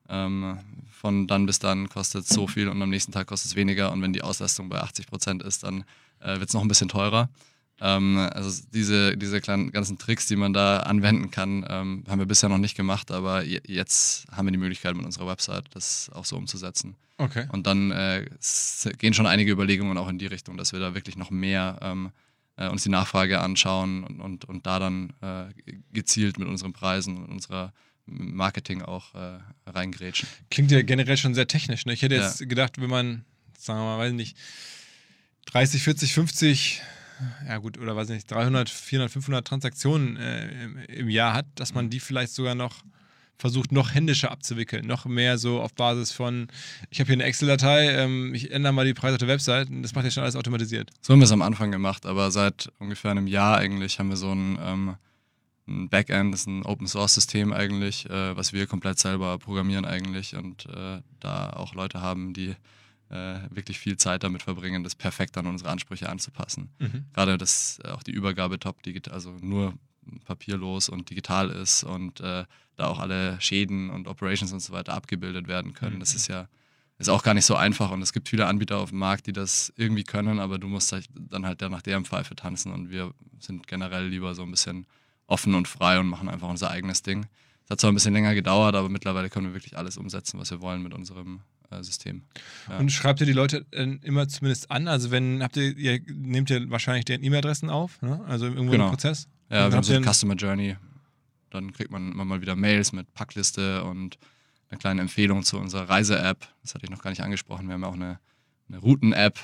von dann bis dann kostet es so viel und am nächsten Tag kostet es weniger und wenn die Auslastung bei 80% ist, dann wird es noch ein bisschen teurer. Also diese kleinen ganzen Tricks, die man da anwenden kann, haben wir bisher noch nicht gemacht, aber jetzt haben wir die Möglichkeit mit unserer Website, das auch so umzusetzen. Okay. Und dann gehen schon einige Überlegungen auch in die Richtung, dass wir da wirklich noch mehr uns die Nachfrage anschauen und da dann gezielt mit unseren Preisen und unserer Marketing auch reingrätschen. Klingt ja generell schon sehr technisch. Ne? Ich hätte jetzt gedacht, wenn man, sagen wir mal, weiß nicht, 30, 40, 50, ja gut, oder weiß nicht, 300, 400, 500 Transaktionen im Jahr hat, dass man die vielleicht sogar noch versucht, noch händischer abzuwickeln. Noch mehr so auf Basis von, ich habe hier eine Excel-Datei, ich ändere mal die Preise auf der Website und das macht ja schon alles automatisiert. So haben wir es am Anfang gemacht, aber seit ungefähr einem Jahr eigentlich haben wir so ein Backend, das ist ein Open-Source-System eigentlich, was wir komplett selber programmieren eigentlich und da auch Leute haben, die wirklich viel Zeit damit verbringen, das perfekt an unsere Ansprüche anzupassen. Gerade, dass auch die Übergabe top digital, also nur papierlos und digital ist und da auch alle Schäden und Operations und so weiter abgebildet werden können. Das ist auch gar nicht so einfach und es gibt viele Anbieter auf dem Markt, die das irgendwie können, aber du musst dann halt nach deren Pfeife tanzen und wir sind generell lieber so ein bisschen offen und frei und machen einfach unser eigenes Ding. Es hat zwar ein bisschen länger gedauert, aber mittlerweile können wir wirklich alles umsetzen, was wir wollen mit unserem System. Ja. Und schreibt ihr die Leute immer zumindest an? Also ihr nehmt ja wahrscheinlich deren E-Mail-Adressen auf, ne? Also irgendwo im Prozess? Ja, wir haben so eine Customer Journey. Dann kriegt man immer mal wieder Mails mit Packliste und eine kleine Empfehlung zu unserer Reise-App. Das hatte ich noch gar nicht angesprochen. Wir haben auch eine Routen-App,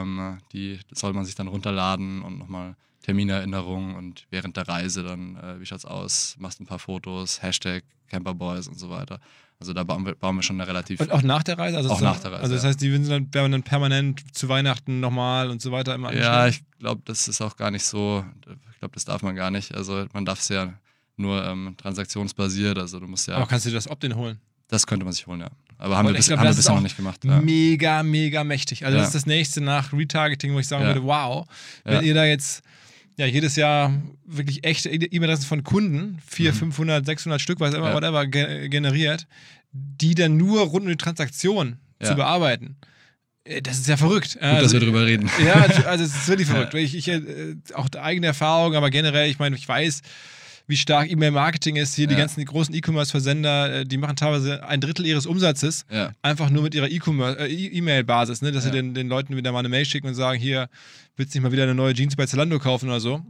die soll man sich dann runterladen und nochmal Terminerinnerungen und während der Reise dann, wie schaut's aus, machst ein paar Fotos, Hashtag Camperboys und so weiter. Also da bauen wir schon eine relativ... Und auch nach der Reise? Also auch nach der Reise, also das heißt, die werden dann permanent zu Weihnachten nochmal und so weiter immer anschauen? Ja, ich glaube, das ist auch gar nicht so, ich glaube, das darf man gar nicht. Also man darf es ja nur transaktionsbasiert, also du musst ja... Aber kannst du das Opt-in holen? Das könnte man sich holen, ja. Aber haben wir bisher noch nicht gemacht. Ja. Mega, mega mächtig. Also das ist das nächste nach Retargeting, wo ich sagen würde, wow, wenn ihr da jetzt jedes Jahr wirklich echte E-Mail-Adressen von Kunden, 400, 500, 600 Stück, whatever, generiert, die dann nur rund um die Transaktion zu bearbeiten. Das ist ja verrückt. Gut, dass wir drüber reden. Ja, also es ist wirklich verrückt. Ich auch eigene Erfahrung, aber generell, ich meine, ich weiß, wie stark E-Mail-Marketing ist. Hier die ganzen großen E-Commerce-Versender, die machen teilweise 1/3 ihres Umsatzes einfach nur mit ihrer E-Mail-Basis, ne? Dass sie den Leuten wieder mal eine Mail schicken und sagen, hier, willst du nicht mal wieder eine neue Jeans bei Zalando kaufen oder so?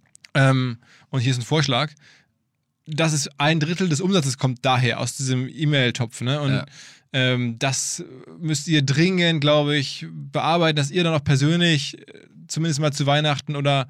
Und hier ist ein Vorschlag. Das ist 1/3 des Umsatzes kommt daher, aus diesem E-Mail-Topf, ne? Und das müsst ihr dringend, glaube ich, bearbeiten, dass ihr dann auch persönlich, zumindest mal zu Weihnachten oder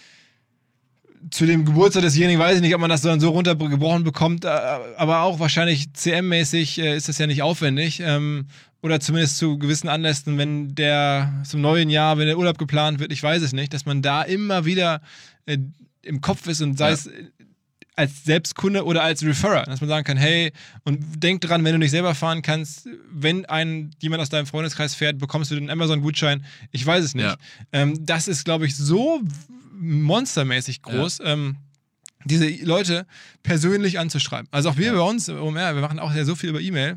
zu dem Geburtstag desjenigen, weiß ich nicht, ob man das dann so runtergebrochen bekommt, aber auch wahrscheinlich CM-mäßig ist das ja nicht aufwendig. Oder zumindest zu gewissen Anlässen, wenn zum neuen Jahr, wenn der Urlaub geplant wird, ich weiß es nicht, dass man da immer wieder im Kopf ist und sei es als Selbstkunde oder als Referrer, dass man sagen kann, hey, und denk dran, wenn du nicht selber fahren kannst, wenn jemand aus deinem Freundeskreis fährt, bekommst du den Amazon-Gutschein, ich weiß es nicht. Das ist, glaube ich, so monstermäßig groß, diese Leute persönlich anzuschreiben. Also auch wir bei uns, wir machen auch sehr so viel über E-Mail.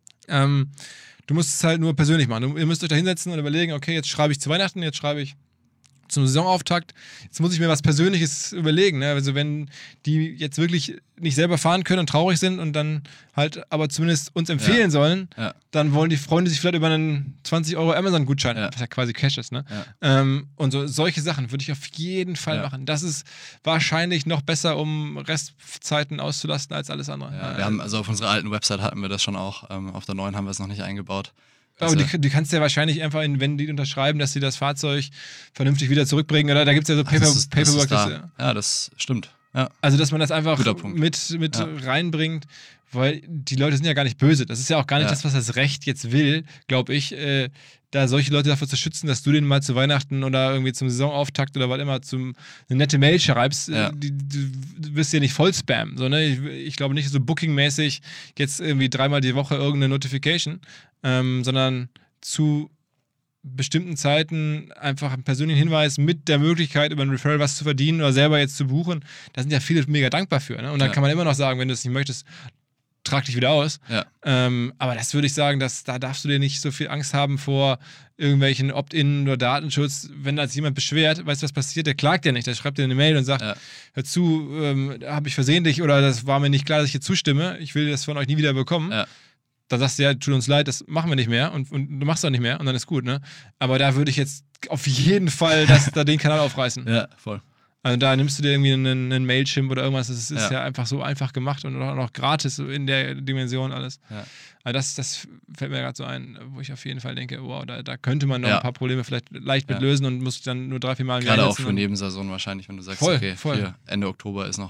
Du musst es halt nur persönlich machen. Ihr müsst euch da hinsetzen und überlegen, okay, jetzt schreibe ich zu Weihnachten, jetzt schreibe ich zum Saisonauftakt, jetzt muss ich mir was Persönliches überlegen. Ne? Also wenn die jetzt wirklich nicht selber fahren können und traurig sind und dann halt aber zumindest uns empfehlen sollen, dann freuen die sich vielleicht über einen 20 € Amazon-Gutschein, was ja quasi Cash ist. Ne? Und solche Sachen würde ich auf jeden Fall machen. Das ist wahrscheinlich noch besser, um Restzeiten auszulasten als alles andere. Ja, wir haben, also auf unserer alten Website hatten wir das schon auch, auf der neuen haben wir es noch nicht eingebaut. Aber du kannst ja wahrscheinlich einfach, wenn die unterschreiben, dass sie das Fahrzeug vernünftig wieder zurückbringen, oder? Da gibt es ja so Paperwork. Ja, das stimmt. Ja. Also, dass man das einfach mit reinbringt, weil die Leute sind ja gar nicht böse. Das ist ja auch gar nicht das, was das Recht jetzt will, glaube ich, da solche Leute dafür zu schützen, dass du denen mal zu Weihnachten oder irgendwie zum Saisonauftakt oder was immer eine nette Mail schreibst. Du wirst ja nicht voll spammen. So, ne? Ich glaube nicht so bookingmäßig jetzt irgendwie 3-mal die Woche irgendeine Notification, sondern zu bestimmten Zeiten einfach einen persönlichen Hinweis mit der Möglichkeit, über ein Referral was zu verdienen oder selber jetzt zu buchen. Da sind ja viele mega dankbar für. Ne? Und dann kann man immer noch sagen, wenn du es nicht möchtest, trag dich wieder aus. Aber das würde ich sagen, da darfst du dir nicht so viel Angst haben vor irgendwelchen Opt-in oder Datenschutz. Wenn da jetzt jemand beschwert, weißt du, was passiert? Der klagt ja nicht. Der schreibt dir eine Mail und sagt, hör zu, habe ich versehentlich oder das war mir nicht klar, dass ich hier zustimme. Ich will das von euch nie wieder bekommen. Dann sagst du, ja, tut uns leid, das machen wir nicht mehr und du machst auch nicht mehr und dann ist gut, ne? Aber da würde ich jetzt auf jeden Fall da den Kanal aufreißen. Ja, voll. Also da nimmst du dir irgendwie einen Mailchimp oder irgendwas, das ist ja einfach so einfach gemacht und auch noch gratis in der Dimension alles. Also das fällt mir gerade so ein, wo ich auf jeden Fall denke, wow, da könnte man noch ein paar Probleme vielleicht leicht mit lösen und muss dann nur 3-4 Mal gerade auch für Nebensaison wahrscheinlich, wenn du sagst, voll. Ende Oktober ist noch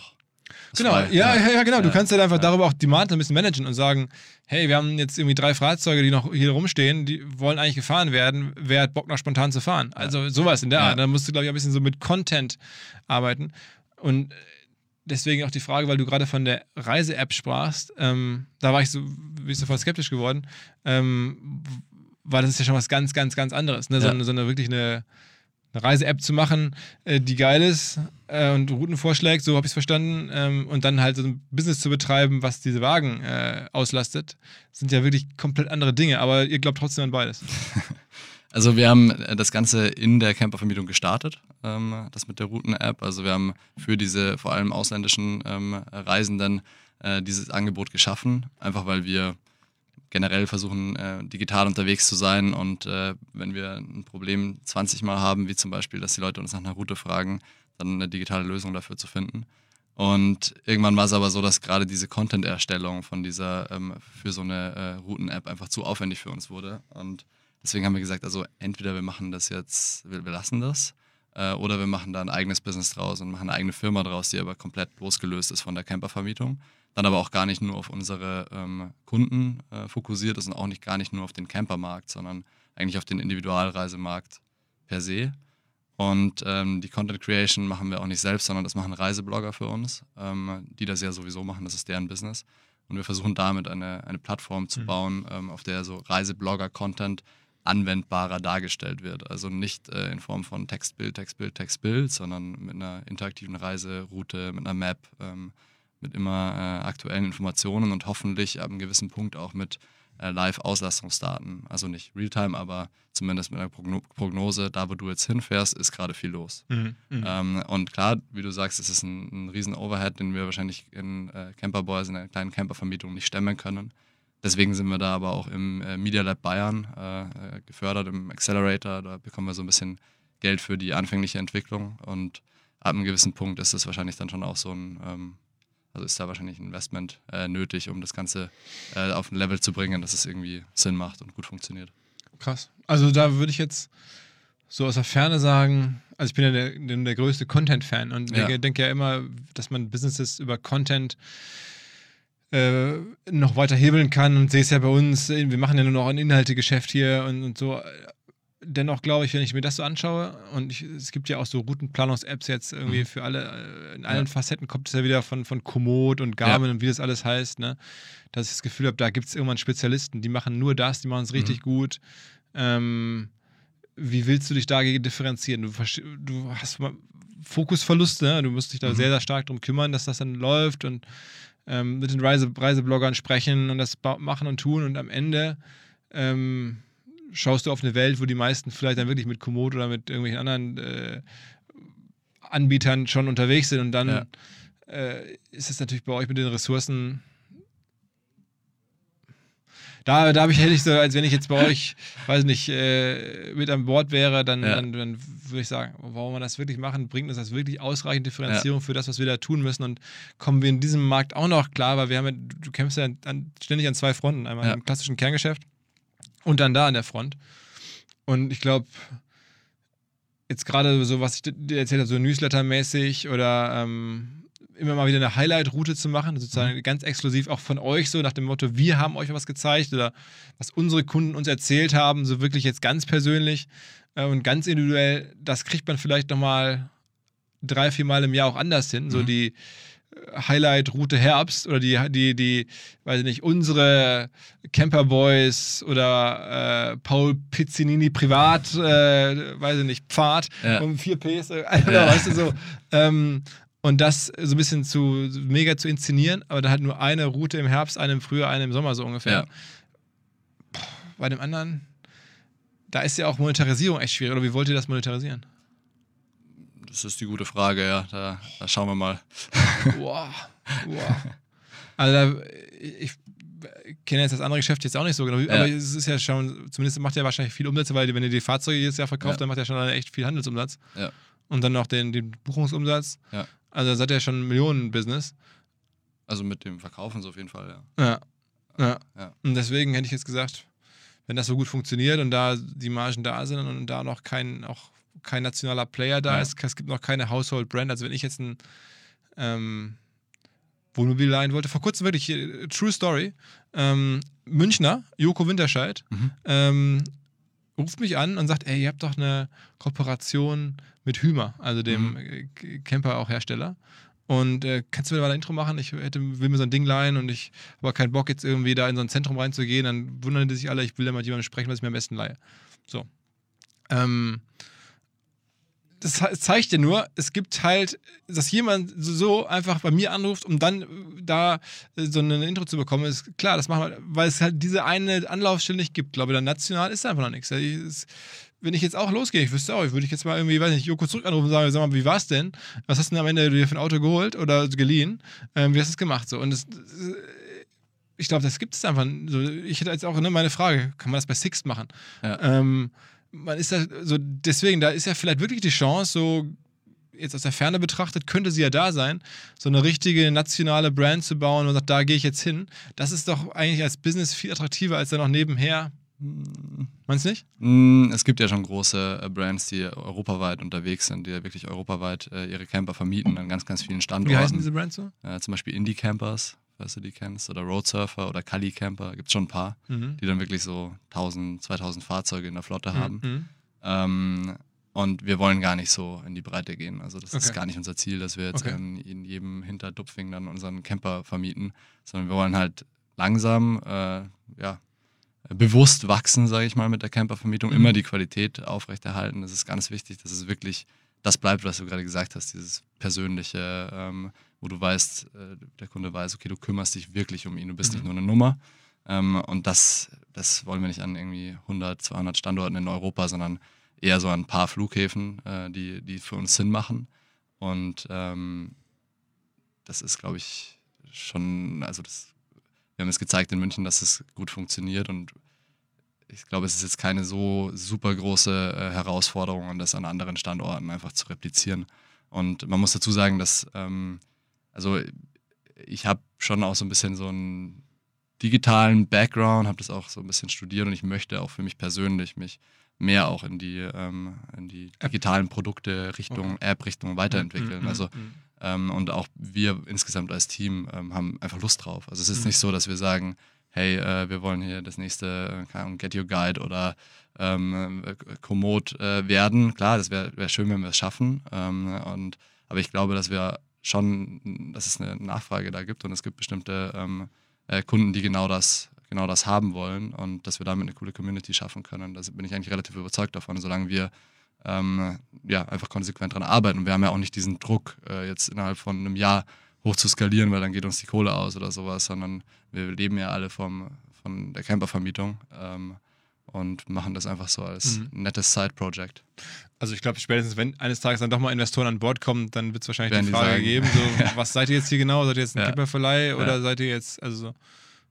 Genau, frei. genau. Du Ja. kannst halt einfach darüber auch Demand ein bisschen managen und sagen, hey, wir haben jetzt irgendwie 3 Fahrzeuge, die noch hier rumstehen, die wollen eigentlich gefahren werden. Wer hat Bock, noch spontan zu fahren? Also sowas in der Art. Da musst du, glaube ich, ein bisschen so mit Content arbeiten. Und deswegen auch die Frage, weil du gerade von der Reise-App sprachst, da bin ich sofort skeptisch geworden, weil das ist ja schon was ganz, ganz, ganz anderes. Ne? So eine wirklich eine Reise-App zu machen, die geil ist und Routen vorschlägt, so habe ich es verstanden, und dann halt so ein Business zu betreiben, was diese Wagen auslastet, sind ja wirklich komplett andere Dinge, aber ihr glaubt trotzdem an beides. Also wir haben das Ganze in der Campervermietung gestartet, das mit der Routen-App. Also wir haben für diese vor allem ausländischen Reisenden dieses Angebot geschaffen, einfach weil wir generell versuchen, digital unterwegs zu sein und wenn wir ein Problem 20 Mal haben, wie zum Beispiel, dass die Leute uns nach einer Route fragen, dann eine digitale Lösung dafür zu finden. Und irgendwann war es aber so, dass gerade diese Content-Erstellung von dieser für so eine Routen-App einfach zu aufwendig für uns wurde. Und deswegen haben wir gesagt, also entweder wir machen das jetzt, wir lassen das, oder wir machen da ein eigenes Business draus und machen eine eigene Firma draus, die aber komplett losgelöst ist von der Campervermietung. Dann aber auch gar nicht nur auf unsere Kunden fokussiert ist und auch gar nicht nur auf den Campermarkt, sondern eigentlich auf den Individualreisemarkt per se. Und die Content Creation machen wir auch nicht selbst, sondern das machen Reiseblogger für uns, die das ja sowieso machen, das ist deren Business. Und wir versuchen damit eine Plattform zu bauen, auf der so Reiseblogger-Content anwendbarer dargestellt wird. Also nicht in Form von Textbild, sondern mit einer interaktiven Reiseroute, mit einer Map, mit immer aktuellen Informationen und hoffentlich ab einem gewissen Punkt auch mit Live-Auslastungsdaten. Also nicht Realtime, aber zumindest mit einer Prognose, da wo du jetzt hinfährst, ist gerade viel los. Und klar, wie du sagst, es ist ein riesen Overhead, den wir wahrscheinlich in Camperboys, in einer kleinen Campervermietung nicht stemmen können. Deswegen sind wir da aber auch im Media Lab Bayern gefördert, im Accelerator. Da bekommen wir so ein bisschen Geld für die anfängliche Entwicklung und ab einem gewissen Punkt ist das wahrscheinlich dann schon auch so ein also ist da wahrscheinlich ein Investment nötig, um das Ganze auf ein Level zu bringen, dass es irgendwie Sinn macht und gut funktioniert. Krass. Also da würde ich jetzt so aus der Ferne sagen, also ich bin ja der größte Content-Fan und denke ja immer, dass man Businesses über Content noch weiter hebeln kann und sehe es ja bei uns, wir machen ja nur noch ein Inhaltegeschäft hier und so. Dennoch glaube ich, wenn ich mir das so anschaue und es gibt ja auch so Routenplanungs-Apps jetzt irgendwie für alle, in allen Facetten kommt es ja wieder von Komoot und Garmin und wie das alles heißt, ne? Dass ich das Gefühl habe, da gibt es irgendwann Spezialisten, die machen nur das, die machen es richtig gut. Wie willst du dich dagegen differenzieren? Du hast Fokusverluste, ne? Du musst dich da sehr, sehr stark darum kümmern, dass das dann läuft und mit den Reisebloggern sprechen und das machen und tun und am Ende schaust du auf eine Welt, wo die meisten vielleicht dann wirklich mit Komoot oder mit irgendwelchen anderen Anbietern schon unterwegs sind und dann ist es natürlich bei euch mit den Ressourcen hätte ich so, als wenn ich jetzt bei euch, weiß nicht, mit an Bord wäre, dann würde ich sagen, warum wir das wirklich machen, bringt uns das wirklich ausreichend Differenzierung für das, was wir da tun müssen und kommen wir in diesem Markt auch noch klar, weil du kämpfst ja ständig an 2 Fronten, einmal im klassischen Kerngeschäft und dann da an der Front. Und ich glaube, jetzt gerade so, was ich dir erzählt habe, so Newsletter-mäßig oder immer mal wieder eine Highlight-Route zu machen, sozusagen ganz exklusiv auch von euch, so nach dem Motto, wir haben euch was gezeigt oder was unsere Kunden uns erzählt haben, so wirklich jetzt ganz persönlich und ganz individuell, das kriegt man vielleicht nochmal 3-4 Mal im Jahr auch anders hin, so die Highlight-Route Herbst oder die, weiß ich nicht, unsere Camperboys oder Paul Pizzinini Privat, weiß ich nicht, Pfad um 4 Ps, weißt du so, und das so ein bisschen mega zu inszenieren, aber dann halt nur eine Route im Herbst, eine im Frühjahr, eine im Sommer so ungefähr. Bei dem anderen, da ist ja auch Monetarisierung echt schwierig. Oder wie wollt ihr das monetarisieren? Das ist die gute Frage, ja. Da schauen wir mal. Wow. Also ich kenne jetzt das andere Geschäft jetzt auch nicht so genau, aber es ist ja schon, zumindest macht er wahrscheinlich viel Umsatz, weil wenn ihr die Fahrzeuge jedes Jahr verkauft, dann macht er schon echt viel Handelsumsatz. Ja. Und dann noch den Buchungsumsatz. Ja. Also seid ihr schon ein Millionen-Business. Also mit dem Verkaufen so auf jeden Fall, ja. Und deswegen hätte ich jetzt gesagt, wenn das so gut funktioniert und da die Margen da sind und da noch kein nationaler Player da ist, es gibt noch keine Household Brand. Also wenn ich jetzt ein Wohnmobil leihen wollte. Vor kurzem wirklich, True Story, Münchner, Joko Winterscheid, ruft mich an und sagt, ey, ihr habt doch eine Kooperation mit Hümer, also dem Camper auch Hersteller. Und kannst du mir mal ein Intro machen? Ich will mir so ein Ding leihen und ich habe aber keinen Bock, jetzt irgendwie da in so ein Zentrum reinzugehen. Dann wundern die sich alle, ich will da mal mit jemandem sprechen, was ich mir am besten leihe. So. Das zeigt dir nur, es gibt halt, dass jemand so einfach bei mir anruft, um dann da so eine Intro zu bekommen, ist klar, das machen wir, weil es halt diese eine Anlaufstelle nicht gibt. Ich glaube, dann national ist da einfach noch nichts. Wenn ich jetzt auch losgehe, ich wüsste auch, würde ich jetzt mal irgendwie, weiß nicht, Joko zurück anrufen und sagen, sag mal, wie war's denn? Was hast du denn am Ende dir für ein Auto geholt oder geliehen? Wie hast du es gemacht? So, und ich glaube, das gibt es einfach. So, ich hätte jetzt auch meine Frage, kann man das bei Sixt machen? Ja. Man ist da so, deswegen, da ist ja vielleicht wirklich die Chance, so jetzt aus der Ferne betrachtet, könnte sie ja da sein, so eine richtige nationale Brand zu bauen und sagt, da gehe ich jetzt hin. Das ist doch eigentlich als Business viel attraktiver, als dann noch nebenher. Meinst du nicht? Es gibt ja schon große Brands, die europaweit unterwegs sind, die ja wirklich europaweit ihre Camper vermieten an ganz, ganz vielen Standorten. Wie heißen diese Brands so? Zum Beispiel Indie Campers, falls du die kennst, oder Road Surfer oder Kali Camper, gibt es schon ein paar, die dann wirklich so 1000, 2000 Fahrzeuge in der Flotte haben. Und wir wollen gar nicht so in die Breite gehen. Also das ist gar nicht unser Ziel, dass wir jetzt in jedem Hinterdupfing dann unseren Camper vermieten, sondern wir wollen halt langsam, bewusst wachsen, sage ich mal, mit der Campervermietung, immer die Qualität aufrechterhalten. Das ist ganz wichtig, dass es wirklich das bleibt, was du gerade gesagt hast, dieses Persönliche, wo du weißt, der Kunde weiß, okay, du kümmerst dich wirklich um ihn, du bist nicht nur eine Nummer. Und das wollen wir nicht an irgendwie 100, 200 Standorten in Europa, sondern eher so an ein paar Flughäfen, die für uns Sinn machen. Und das ist, glaube ich, schon, also wir haben es gezeigt in München, dass es gut funktioniert und ich glaube, es ist jetzt keine so super große Herausforderung, das an anderen Standorten einfach zu replizieren. Und man muss dazu sagen, dass, also ich habe schon auch so ein bisschen so einen digitalen Background, habe das auch so ein bisschen studiert und ich möchte auch für mich persönlich mich mehr auch in die digitalen Produkte Richtung App-Richtung weiterentwickeln. Also und auch wir insgesamt als Team haben einfach Lust drauf. Also es ist nicht so, dass wir sagen, hey, wir wollen hier das nächste Get Your Guide oder Komoot werden. Klar, das wär schön, wenn wir es schaffen. Aber ich glaube, dass es eine Nachfrage da gibt und es gibt bestimmte Kunden, die genau das haben wollen und dass wir damit eine coole Community schaffen können. Da bin ich eigentlich relativ überzeugt davon, solange wir einfach konsequent dran arbeiten. Und wir haben ja auch nicht diesen Druck, jetzt innerhalb von einem Jahr hoch zu skalieren, weil dann geht uns die Kohle aus oder sowas, sondern wir leben ja alle von der Campervermietung und machen das einfach so als nettes Side-Project. Also ich glaube, spätestens wenn eines Tages dann doch mal Investoren an Bord kommen, dann wird es wahrscheinlich Werden die die Frage sagen. geben, so, was seid ihr jetzt hier genau? Seid ihr jetzt ein Camperverleih oder seid ihr jetzt, also so,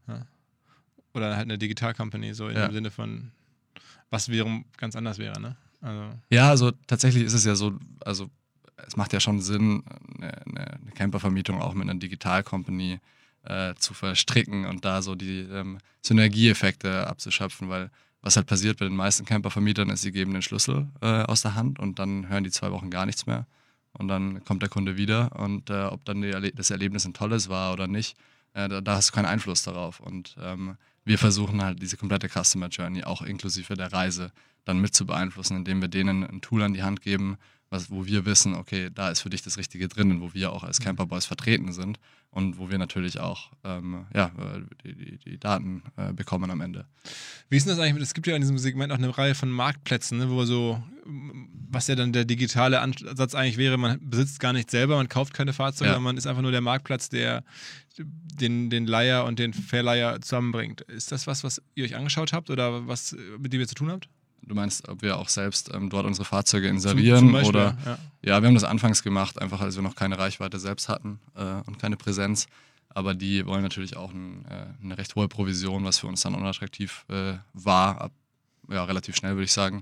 oder halt eine Digital-Company, so in dem Sinne von, was wiederum ganz anders wäre, ne? Also tatsächlich ist es ja so, also es macht ja schon Sinn, eine Campervermietung auch mit einer Digital-Company zu verstricken und da so die Synergieeffekte abzuschöpfen, weil was halt passiert bei den meisten Campervermietern ist, sie geben den Schlüssel aus der Hand und dann hören die 2 Wochen gar nichts mehr und dann kommt der Kunde wieder und ob dann das Erlebnis ein tolles war oder nicht, da hast du keinen Einfluss darauf und wir versuchen halt diese komplette Customer Journey auch inklusive der Reise dann mit zu beeinflussen, indem wir denen ein Tool an die Hand geben, wo wir wissen, okay, da ist für dich das Richtige drin und wo wir auch als Camperboys vertreten sind und wo wir natürlich auch die Daten bekommen am Ende. Wie ist denn das eigentlich? Es gibt ja in diesem Segment auch eine Reihe von Marktplätzen, ne, wo so, was ja dann der digitale Ansatz eigentlich wäre, man besitzt gar nicht selber, man kauft keine Fahrzeuge, sondern man ist einfach nur der Marktplatz, der den Leiher und den Verleiher zusammenbringt. Ist das was ihr euch angeschaut habt oder was mit dem ihr zu tun habt? Du meinst, ob wir auch selbst dort unsere Fahrzeuge inserieren? Zum Beispiel, oder? Ja, wir haben das anfangs gemacht, einfach als wir noch keine Reichweite selbst hatten und keine Präsenz. Aber die wollen natürlich auch eine recht hohe Provision, was für uns dann unattraktiv war. Relativ schnell, würde ich sagen.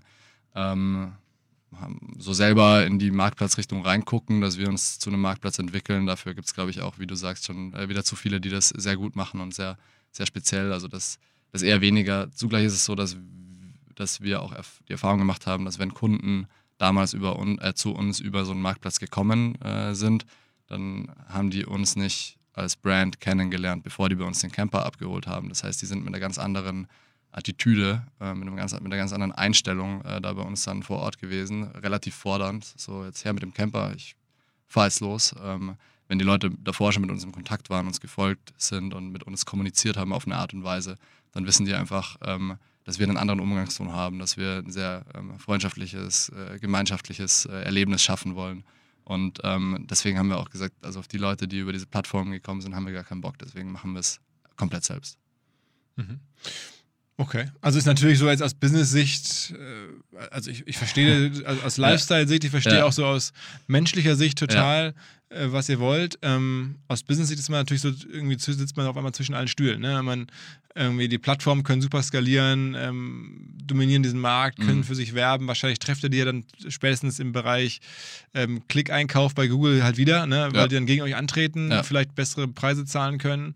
So selber in die Marktplatzrichtung reingucken, dass wir uns zu einem Marktplatz entwickeln. Dafür gibt es, glaube ich, auch, wie du sagst, schon wieder zu viele, die das sehr gut machen und sehr, sehr speziell. Also das eher weniger. Zugleich ist es so, dass wir auch die Erfahrung gemacht haben, dass wenn Kunden damals zu uns über so einen Marktplatz gekommen sind, dann haben die uns nicht als Brand kennengelernt, bevor die bei uns den Camper abgeholt haben. Das heißt, die sind mit einer ganz anderen Attitüde, mit einer ganz anderen Einstellung da bei uns dann vor Ort gewesen, relativ fordernd. So, jetzt her mit dem Camper, ich fahre jetzt los. Wenn die Leute davor schon mit uns in Kontakt waren, uns gefolgt sind und mit uns kommuniziert haben auf eine Art und Weise, dann wissen die einfach, dass wir einen anderen Umgangston haben, dass wir ein sehr freundschaftliches, gemeinschaftliches Erlebnis schaffen wollen. Und deswegen haben wir auch gesagt, also auf die Leute, die über diese Plattformen gekommen sind, haben wir gar keinen Bock. Deswegen machen wir es komplett selbst. Mhm. Okay, also ist natürlich so jetzt aus Business-Sicht, also ich verstehe, also aus Lifestyle-Sicht, ich verstehe auch so aus menschlicher Sicht total, was ihr wollt. Aus Business-Sicht ist man natürlich so, irgendwie sitzt man auf einmal zwischen allen Stühlen. Ne? Irgendwie die Plattformen können super skalieren, dominieren diesen Markt, können für sich werben. Wahrscheinlich trefft ihr die ja dann spätestens im Bereich Klick-Einkauf bei Google halt wieder, ne? Weil die dann gegen euch antreten, vielleicht bessere Preise zahlen können.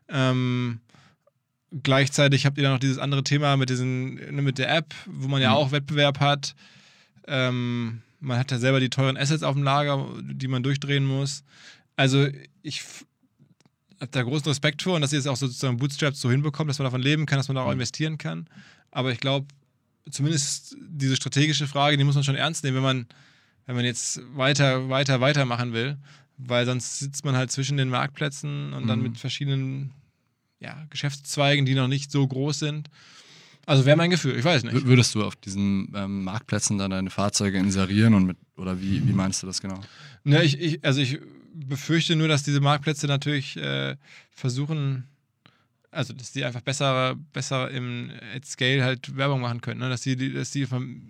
Gleichzeitig habt ihr dann noch dieses andere Thema mit der App, wo man ja auch Wettbewerb hat. Man hat ja selber die teuren Assets auf dem Lager, die man durchdrehen muss. Also ich habe da großen Respekt vor und dass ihr es auch sozusagen Bootstraps so hinbekommt, dass man davon leben kann, dass man da auch investieren kann. Aber ich glaube, zumindest diese strategische Frage, die muss man schon ernst nehmen, wenn man jetzt weitermachen will, weil sonst sitzt man halt zwischen den Marktplätzen und dann mit verschiedenen Geschäftszweigen, die noch nicht so groß sind. Also wäre mein Gefühl, ich weiß nicht. Würdest du auf diesen Marktplätzen dann deine Fahrzeuge inserieren oder wie meinst du das genau? Ne, ich befürchte nur, dass diese Marktplätze natürlich versuchen, also dass die einfach besser im At-Scale halt Werbung machen können. Ne? Dass die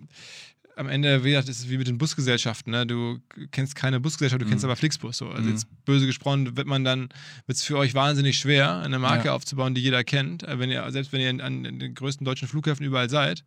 am Ende, wie gesagt, ist es wie mit den Busgesellschaften. Ne? Du kennst keine Busgesellschaft, du kennst aber Flixbus. So. Also jetzt böse gesprochen, wird es für euch wahnsinnig schwer, eine Marke aufzubauen, die jeder kennt. Selbst wenn ihr an den größten deutschen Flughäfen überall seid.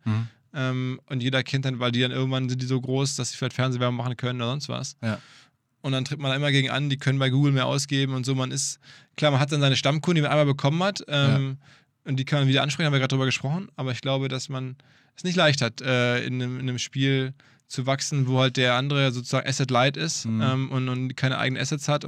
Und jeder kennt dann, weil irgendwann sind die so groß, dass sie vielleicht Fernsehwerbung machen können oder sonst was. Ja. Und dann tritt man da immer gegen an, die können bei Google mehr ausgeben und so. Man hat dann seine Stammkunden, die man einmal bekommen hat. Und die kann man wieder ansprechen, haben wir gerade drüber gesprochen. Aber ich glaube, dass man es nicht leicht hat, in einem Spiel zu wachsen, wo halt der andere sozusagen Asset-Light ist und keine eigenen Assets hat.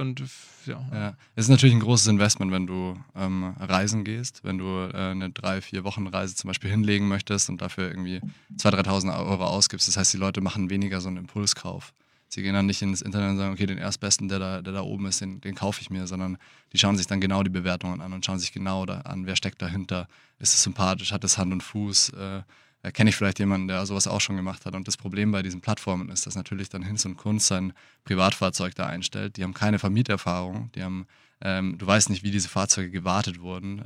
Es ist natürlich ein großes Investment, wenn du reisen gehst, wenn du eine 3-4 Wochen Reise zum Beispiel hinlegen möchtest und dafür irgendwie 2.000, 3.000 Euro ausgibst. Das heißt, die Leute machen weniger so einen Impulskauf. Sie gehen dann nicht ins Internet und sagen, okay, den Erstbesten, der da oben ist, den kaufe ich mir, sondern die schauen sich dann genau die Bewertungen an und schauen sich genau an, wer steckt dahinter. Ist es sympathisch, hat es Hand und Fuß, kenne ich vielleicht jemanden, der sowas auch schon gemacht hat. Und das Problem bei diesen Plattformen ist, dass natürlich dann Hinz und Kunz sein Privatfahrzeug da einstellt. Die haben keine Vermieterfahrung, du weißt nicht, wie diese Fahrzeuge gewartet wurden.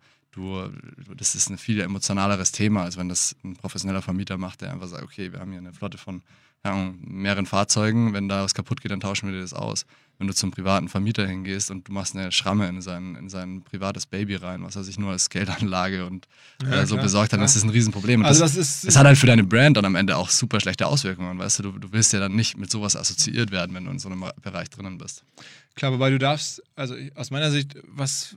Das ist ein viel emotionaleres Thema, als wenn das ein professioneller Vermieter macht, der einfach sagt, okay, wir haben hier eine Flotte von mehreren Fahrzeugen, wenn da was kaputt geht, dann tauschen wir dir das aus. Wenn du zum privaten Vermieter hingehst und du machst eine Schramme in sein privates Baby rein, was er sich nur als Geldanlage und so besorgt hat, dann ist das ein Riesenproblem. Und also das hat halt für deine Brand dann am Ende auch super schlechte Auswirkungen, weißt du, du willst ja dann nicht mit sowas assoziiert werden, wenn du in so einem Bereich drinnen bist. Klar, wobei du darfst, also aus meiner Sicht, was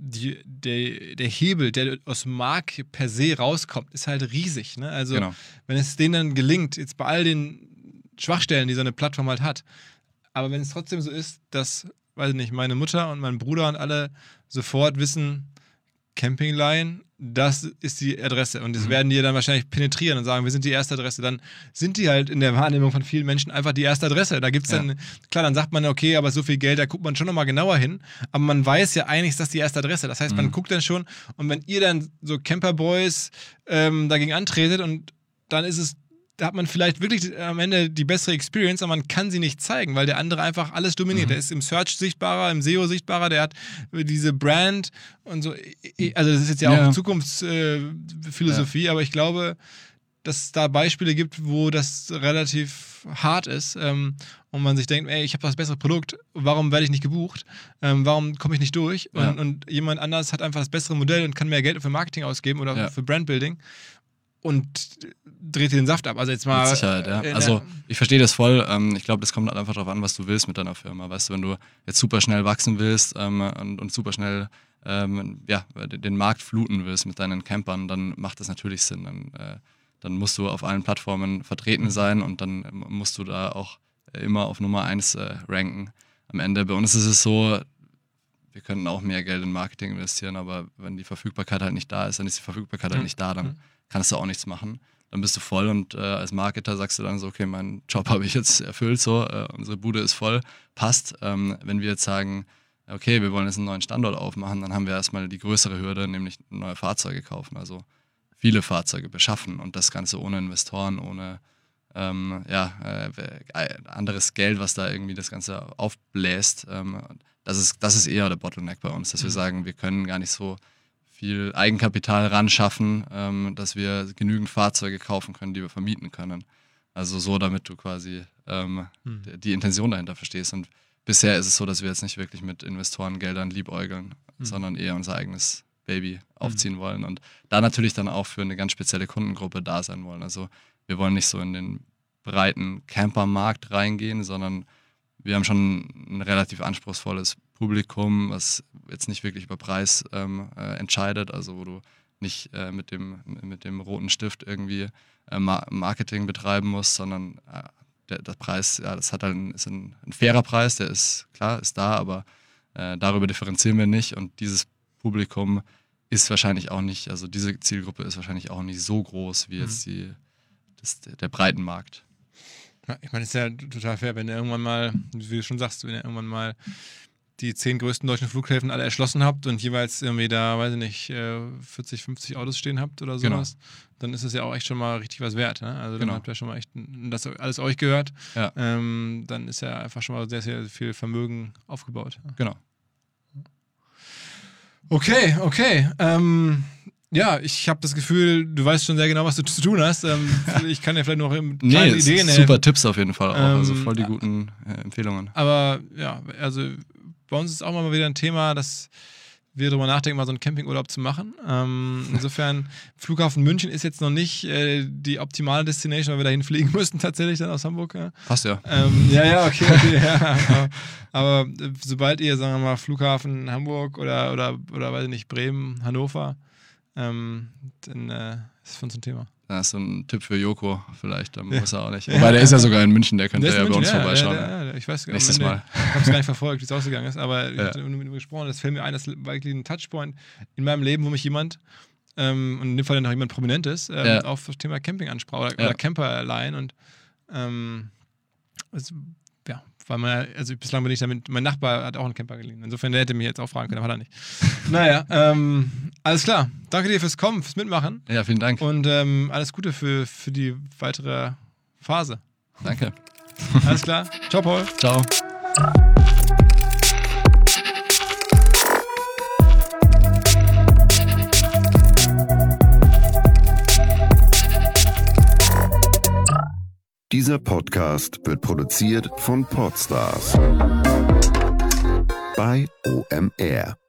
der Hebel, der aus Marke per se rauskommt, ist halt riesig. Ne? Also wenn es denen dann gelingt, jetzt bei all den Schwachstellen, die so eine Plattform halt hat, aber wenn es trotzdem so ist, dass, weiß ich nicht, meine Mutter und mein Bruder und alle sofort wissen, Campingline, das ist die Adresse und das werden die dann wahrscheinlich penetrieren und sagen, wir sind die erste Adresse, dann sind die halt in der Wahrnehmung von vielen Menschen einfach die erste Adresse. Da gibt es dann, klar, dann sagt man, okay, aber so viel Geld, da guckt man schon nochmal genauer hin, aber man weiß ja eigentlich, ist das die erste Adresse. Das heißt, man guckt dann schon und wenn ihr dann so Camperboys dagegen antretet und dann ist es, da hat man vielleicht wirklich am Ende die bessere Experience, aber man kann sie nicht zeigen, weil der andere einfach alles dominiert. Der ist im Search sichtbarer, im SEO sichtbarer, der hat diese Brand und so. Also das ist jetzt ja auch Zukunftsphilosophie, aber ich glaube, dass es da Beispiele gibt, wo das relativ hart ist und man sich denkt, ey, ich habe das bessere Produkt, warum werde ich nicht gebucht? Warum komme ich nicht durch? Und jemand anders hat einfach das bessere Modell und kann mehr Geld für Marketing ausgeben oder für Brandbuilding. Und dreht den Saft ab. Also jetzt mal. Mit Sicherheit, ja. Also ich verstehe das voll. Ich glaube, das kommt halt einfach darauf an, was du willst mit deiner Firma. Weißt du, wenn du jetzt super schnell wachsen willst und super schnell den Markt fluten willst mit deinen Campern, dann macht das natürlich Sinn. Dann musst du auf allen Plattformen vertreten sein und dann musst du da auch immer auf Nummer 1 ranken. Am Ende bei uns ist es so, wir könnten auch mehr Geld in Marketing investieren, aber wenn die Verfügbarkeit halt nicht da ist, dann ist die Verfügbarkeit halt nicht da, dann kannst du auch nichts machen. Dann bist du voll und als Marketer sagst du dann so, okay, meinen Job habe ich jetzt erfüllt, so, unsere Bude ist voll, passt. Wenn wir jetzt sagen, okay, wir wollen jetzt einen neuen Standort aufmachen, dann haben wir erstmal die größere Hürde, nämlich neue Fahrzeuge kaufen, also viele Fahrzeuge beschaffen und das Ganze ohne Investoren, ohne anderes Geld, was da irgendwie das Ganze aufbläst. Das ist eher der Bottleneck bei uns, dass wir sagen, wir können gar nicht so viel Eigenkapital ran schaffen, dass wir genügend Fahrzeuge kaufen können, die wir vermieten können. Also so, damit du quasi die Intention dahinter verstehst. Und bisher ist es so, dass wir jetzt nicht wirklich mit Investorengeldern liebäugeln, sondern eher unser eigenes Baby aufziehen wollen und da natürlich dann auch für eine ganz spezielle Kundengruppe da sein wollen. Also wir wollen nicht so in den breiten Campermarkt reingehen, sondern wir haben schon ein relativ anspruchsvolles Publikum, was jetzt nicht wirklich über Preis entscheidet, also wo du nicht mit dem roten Stift irgendwie Marketing betreiben musst, sondern der Preis, ja, das hat halt ist ein fairer Preis, der ist klar, ist da, aber darüber differenzieren wir nicht und dieses Publikum ist wahrscheinlich auch nicht, also diese Zielgruppe ist wahrscheinlich auch nicht so groß wie jetzt der Breitenmarkt. Ja, ich meine, es ist ja total fair, wenn ihr irgendwann mal, wie du schon sagst, wenn ihr irgendwann mal die 10 größten deutschen Flughäfen alle erschlossen habt und jeweils irgendwie da, weiß ich nicht, 40, 50 Autos stehen habt oder sowas, dann ist es ja auch echt schon mal richtig was wert. Ne? Also dann habt ihr schon mal echt, das alles euch gehört, dann ist ja einfach schon mal sehr, sehr viel Vermögen aufgebaut. Genau. Okay. Ja, ich habe das Gefühl, du weißt schon sehr genau, was du zu tun hast. Ich kann dir vielleicht noch kleine Ideen helfen. Super Tipps auf jeden Fall auch, also voll die guten Empfehlungen. Aber ja, also bei uns ist auch mal wieder ein Thema, dass wir darüber nachdenken, mal so einen Campingurlaub zu machen. Insofern, Flughafen München ist jetzt noch nicht die optimale Destination, weil wir dahin fliegen müssten tatsächlich dann aus Hamburg. Ja. Passt ja. Okay. Ja. Aber sobald ihr, sagen wir mal, Flughafen Hamburg oder weiß ich nicht, Bremen, Hannover, dann ist für uns ein Thema. Das ist so ein Tipp für Joko vielleicht, dann muss er auch nicht. Wobei der ist ja sogar in München, der könnte ja bei uns vorbeischauen. Ja, ich weiß nächstes Mal. Ich habe es gar nicht verfolgt, wie es ausgegangen ist, aber ich habe mit ihm gesprochen, das fällt mir ein, das war wirklich ein Touchpoint in meinem Leben, wo mich jemand, und in dem Fall dann auch jemand Prominentes, auf das Thema Camping ansprach oder Camperleihen und weil also bislang bin ich damit, mein Nachbar hat auch einen Camper geliehen. Insofern, der hätte mich jetzt auch fragen können, aber hat er nicht. Naja, alles klar. Danke dir fürs Kommen, fürs Mitmachen. Ja, vielen Dank. Und alles Gute für die weitere Phase. Danke. Alles klar. Ciao, Paul. Ciao. Dieser Podcast wird produziert von Podstars bei OMR.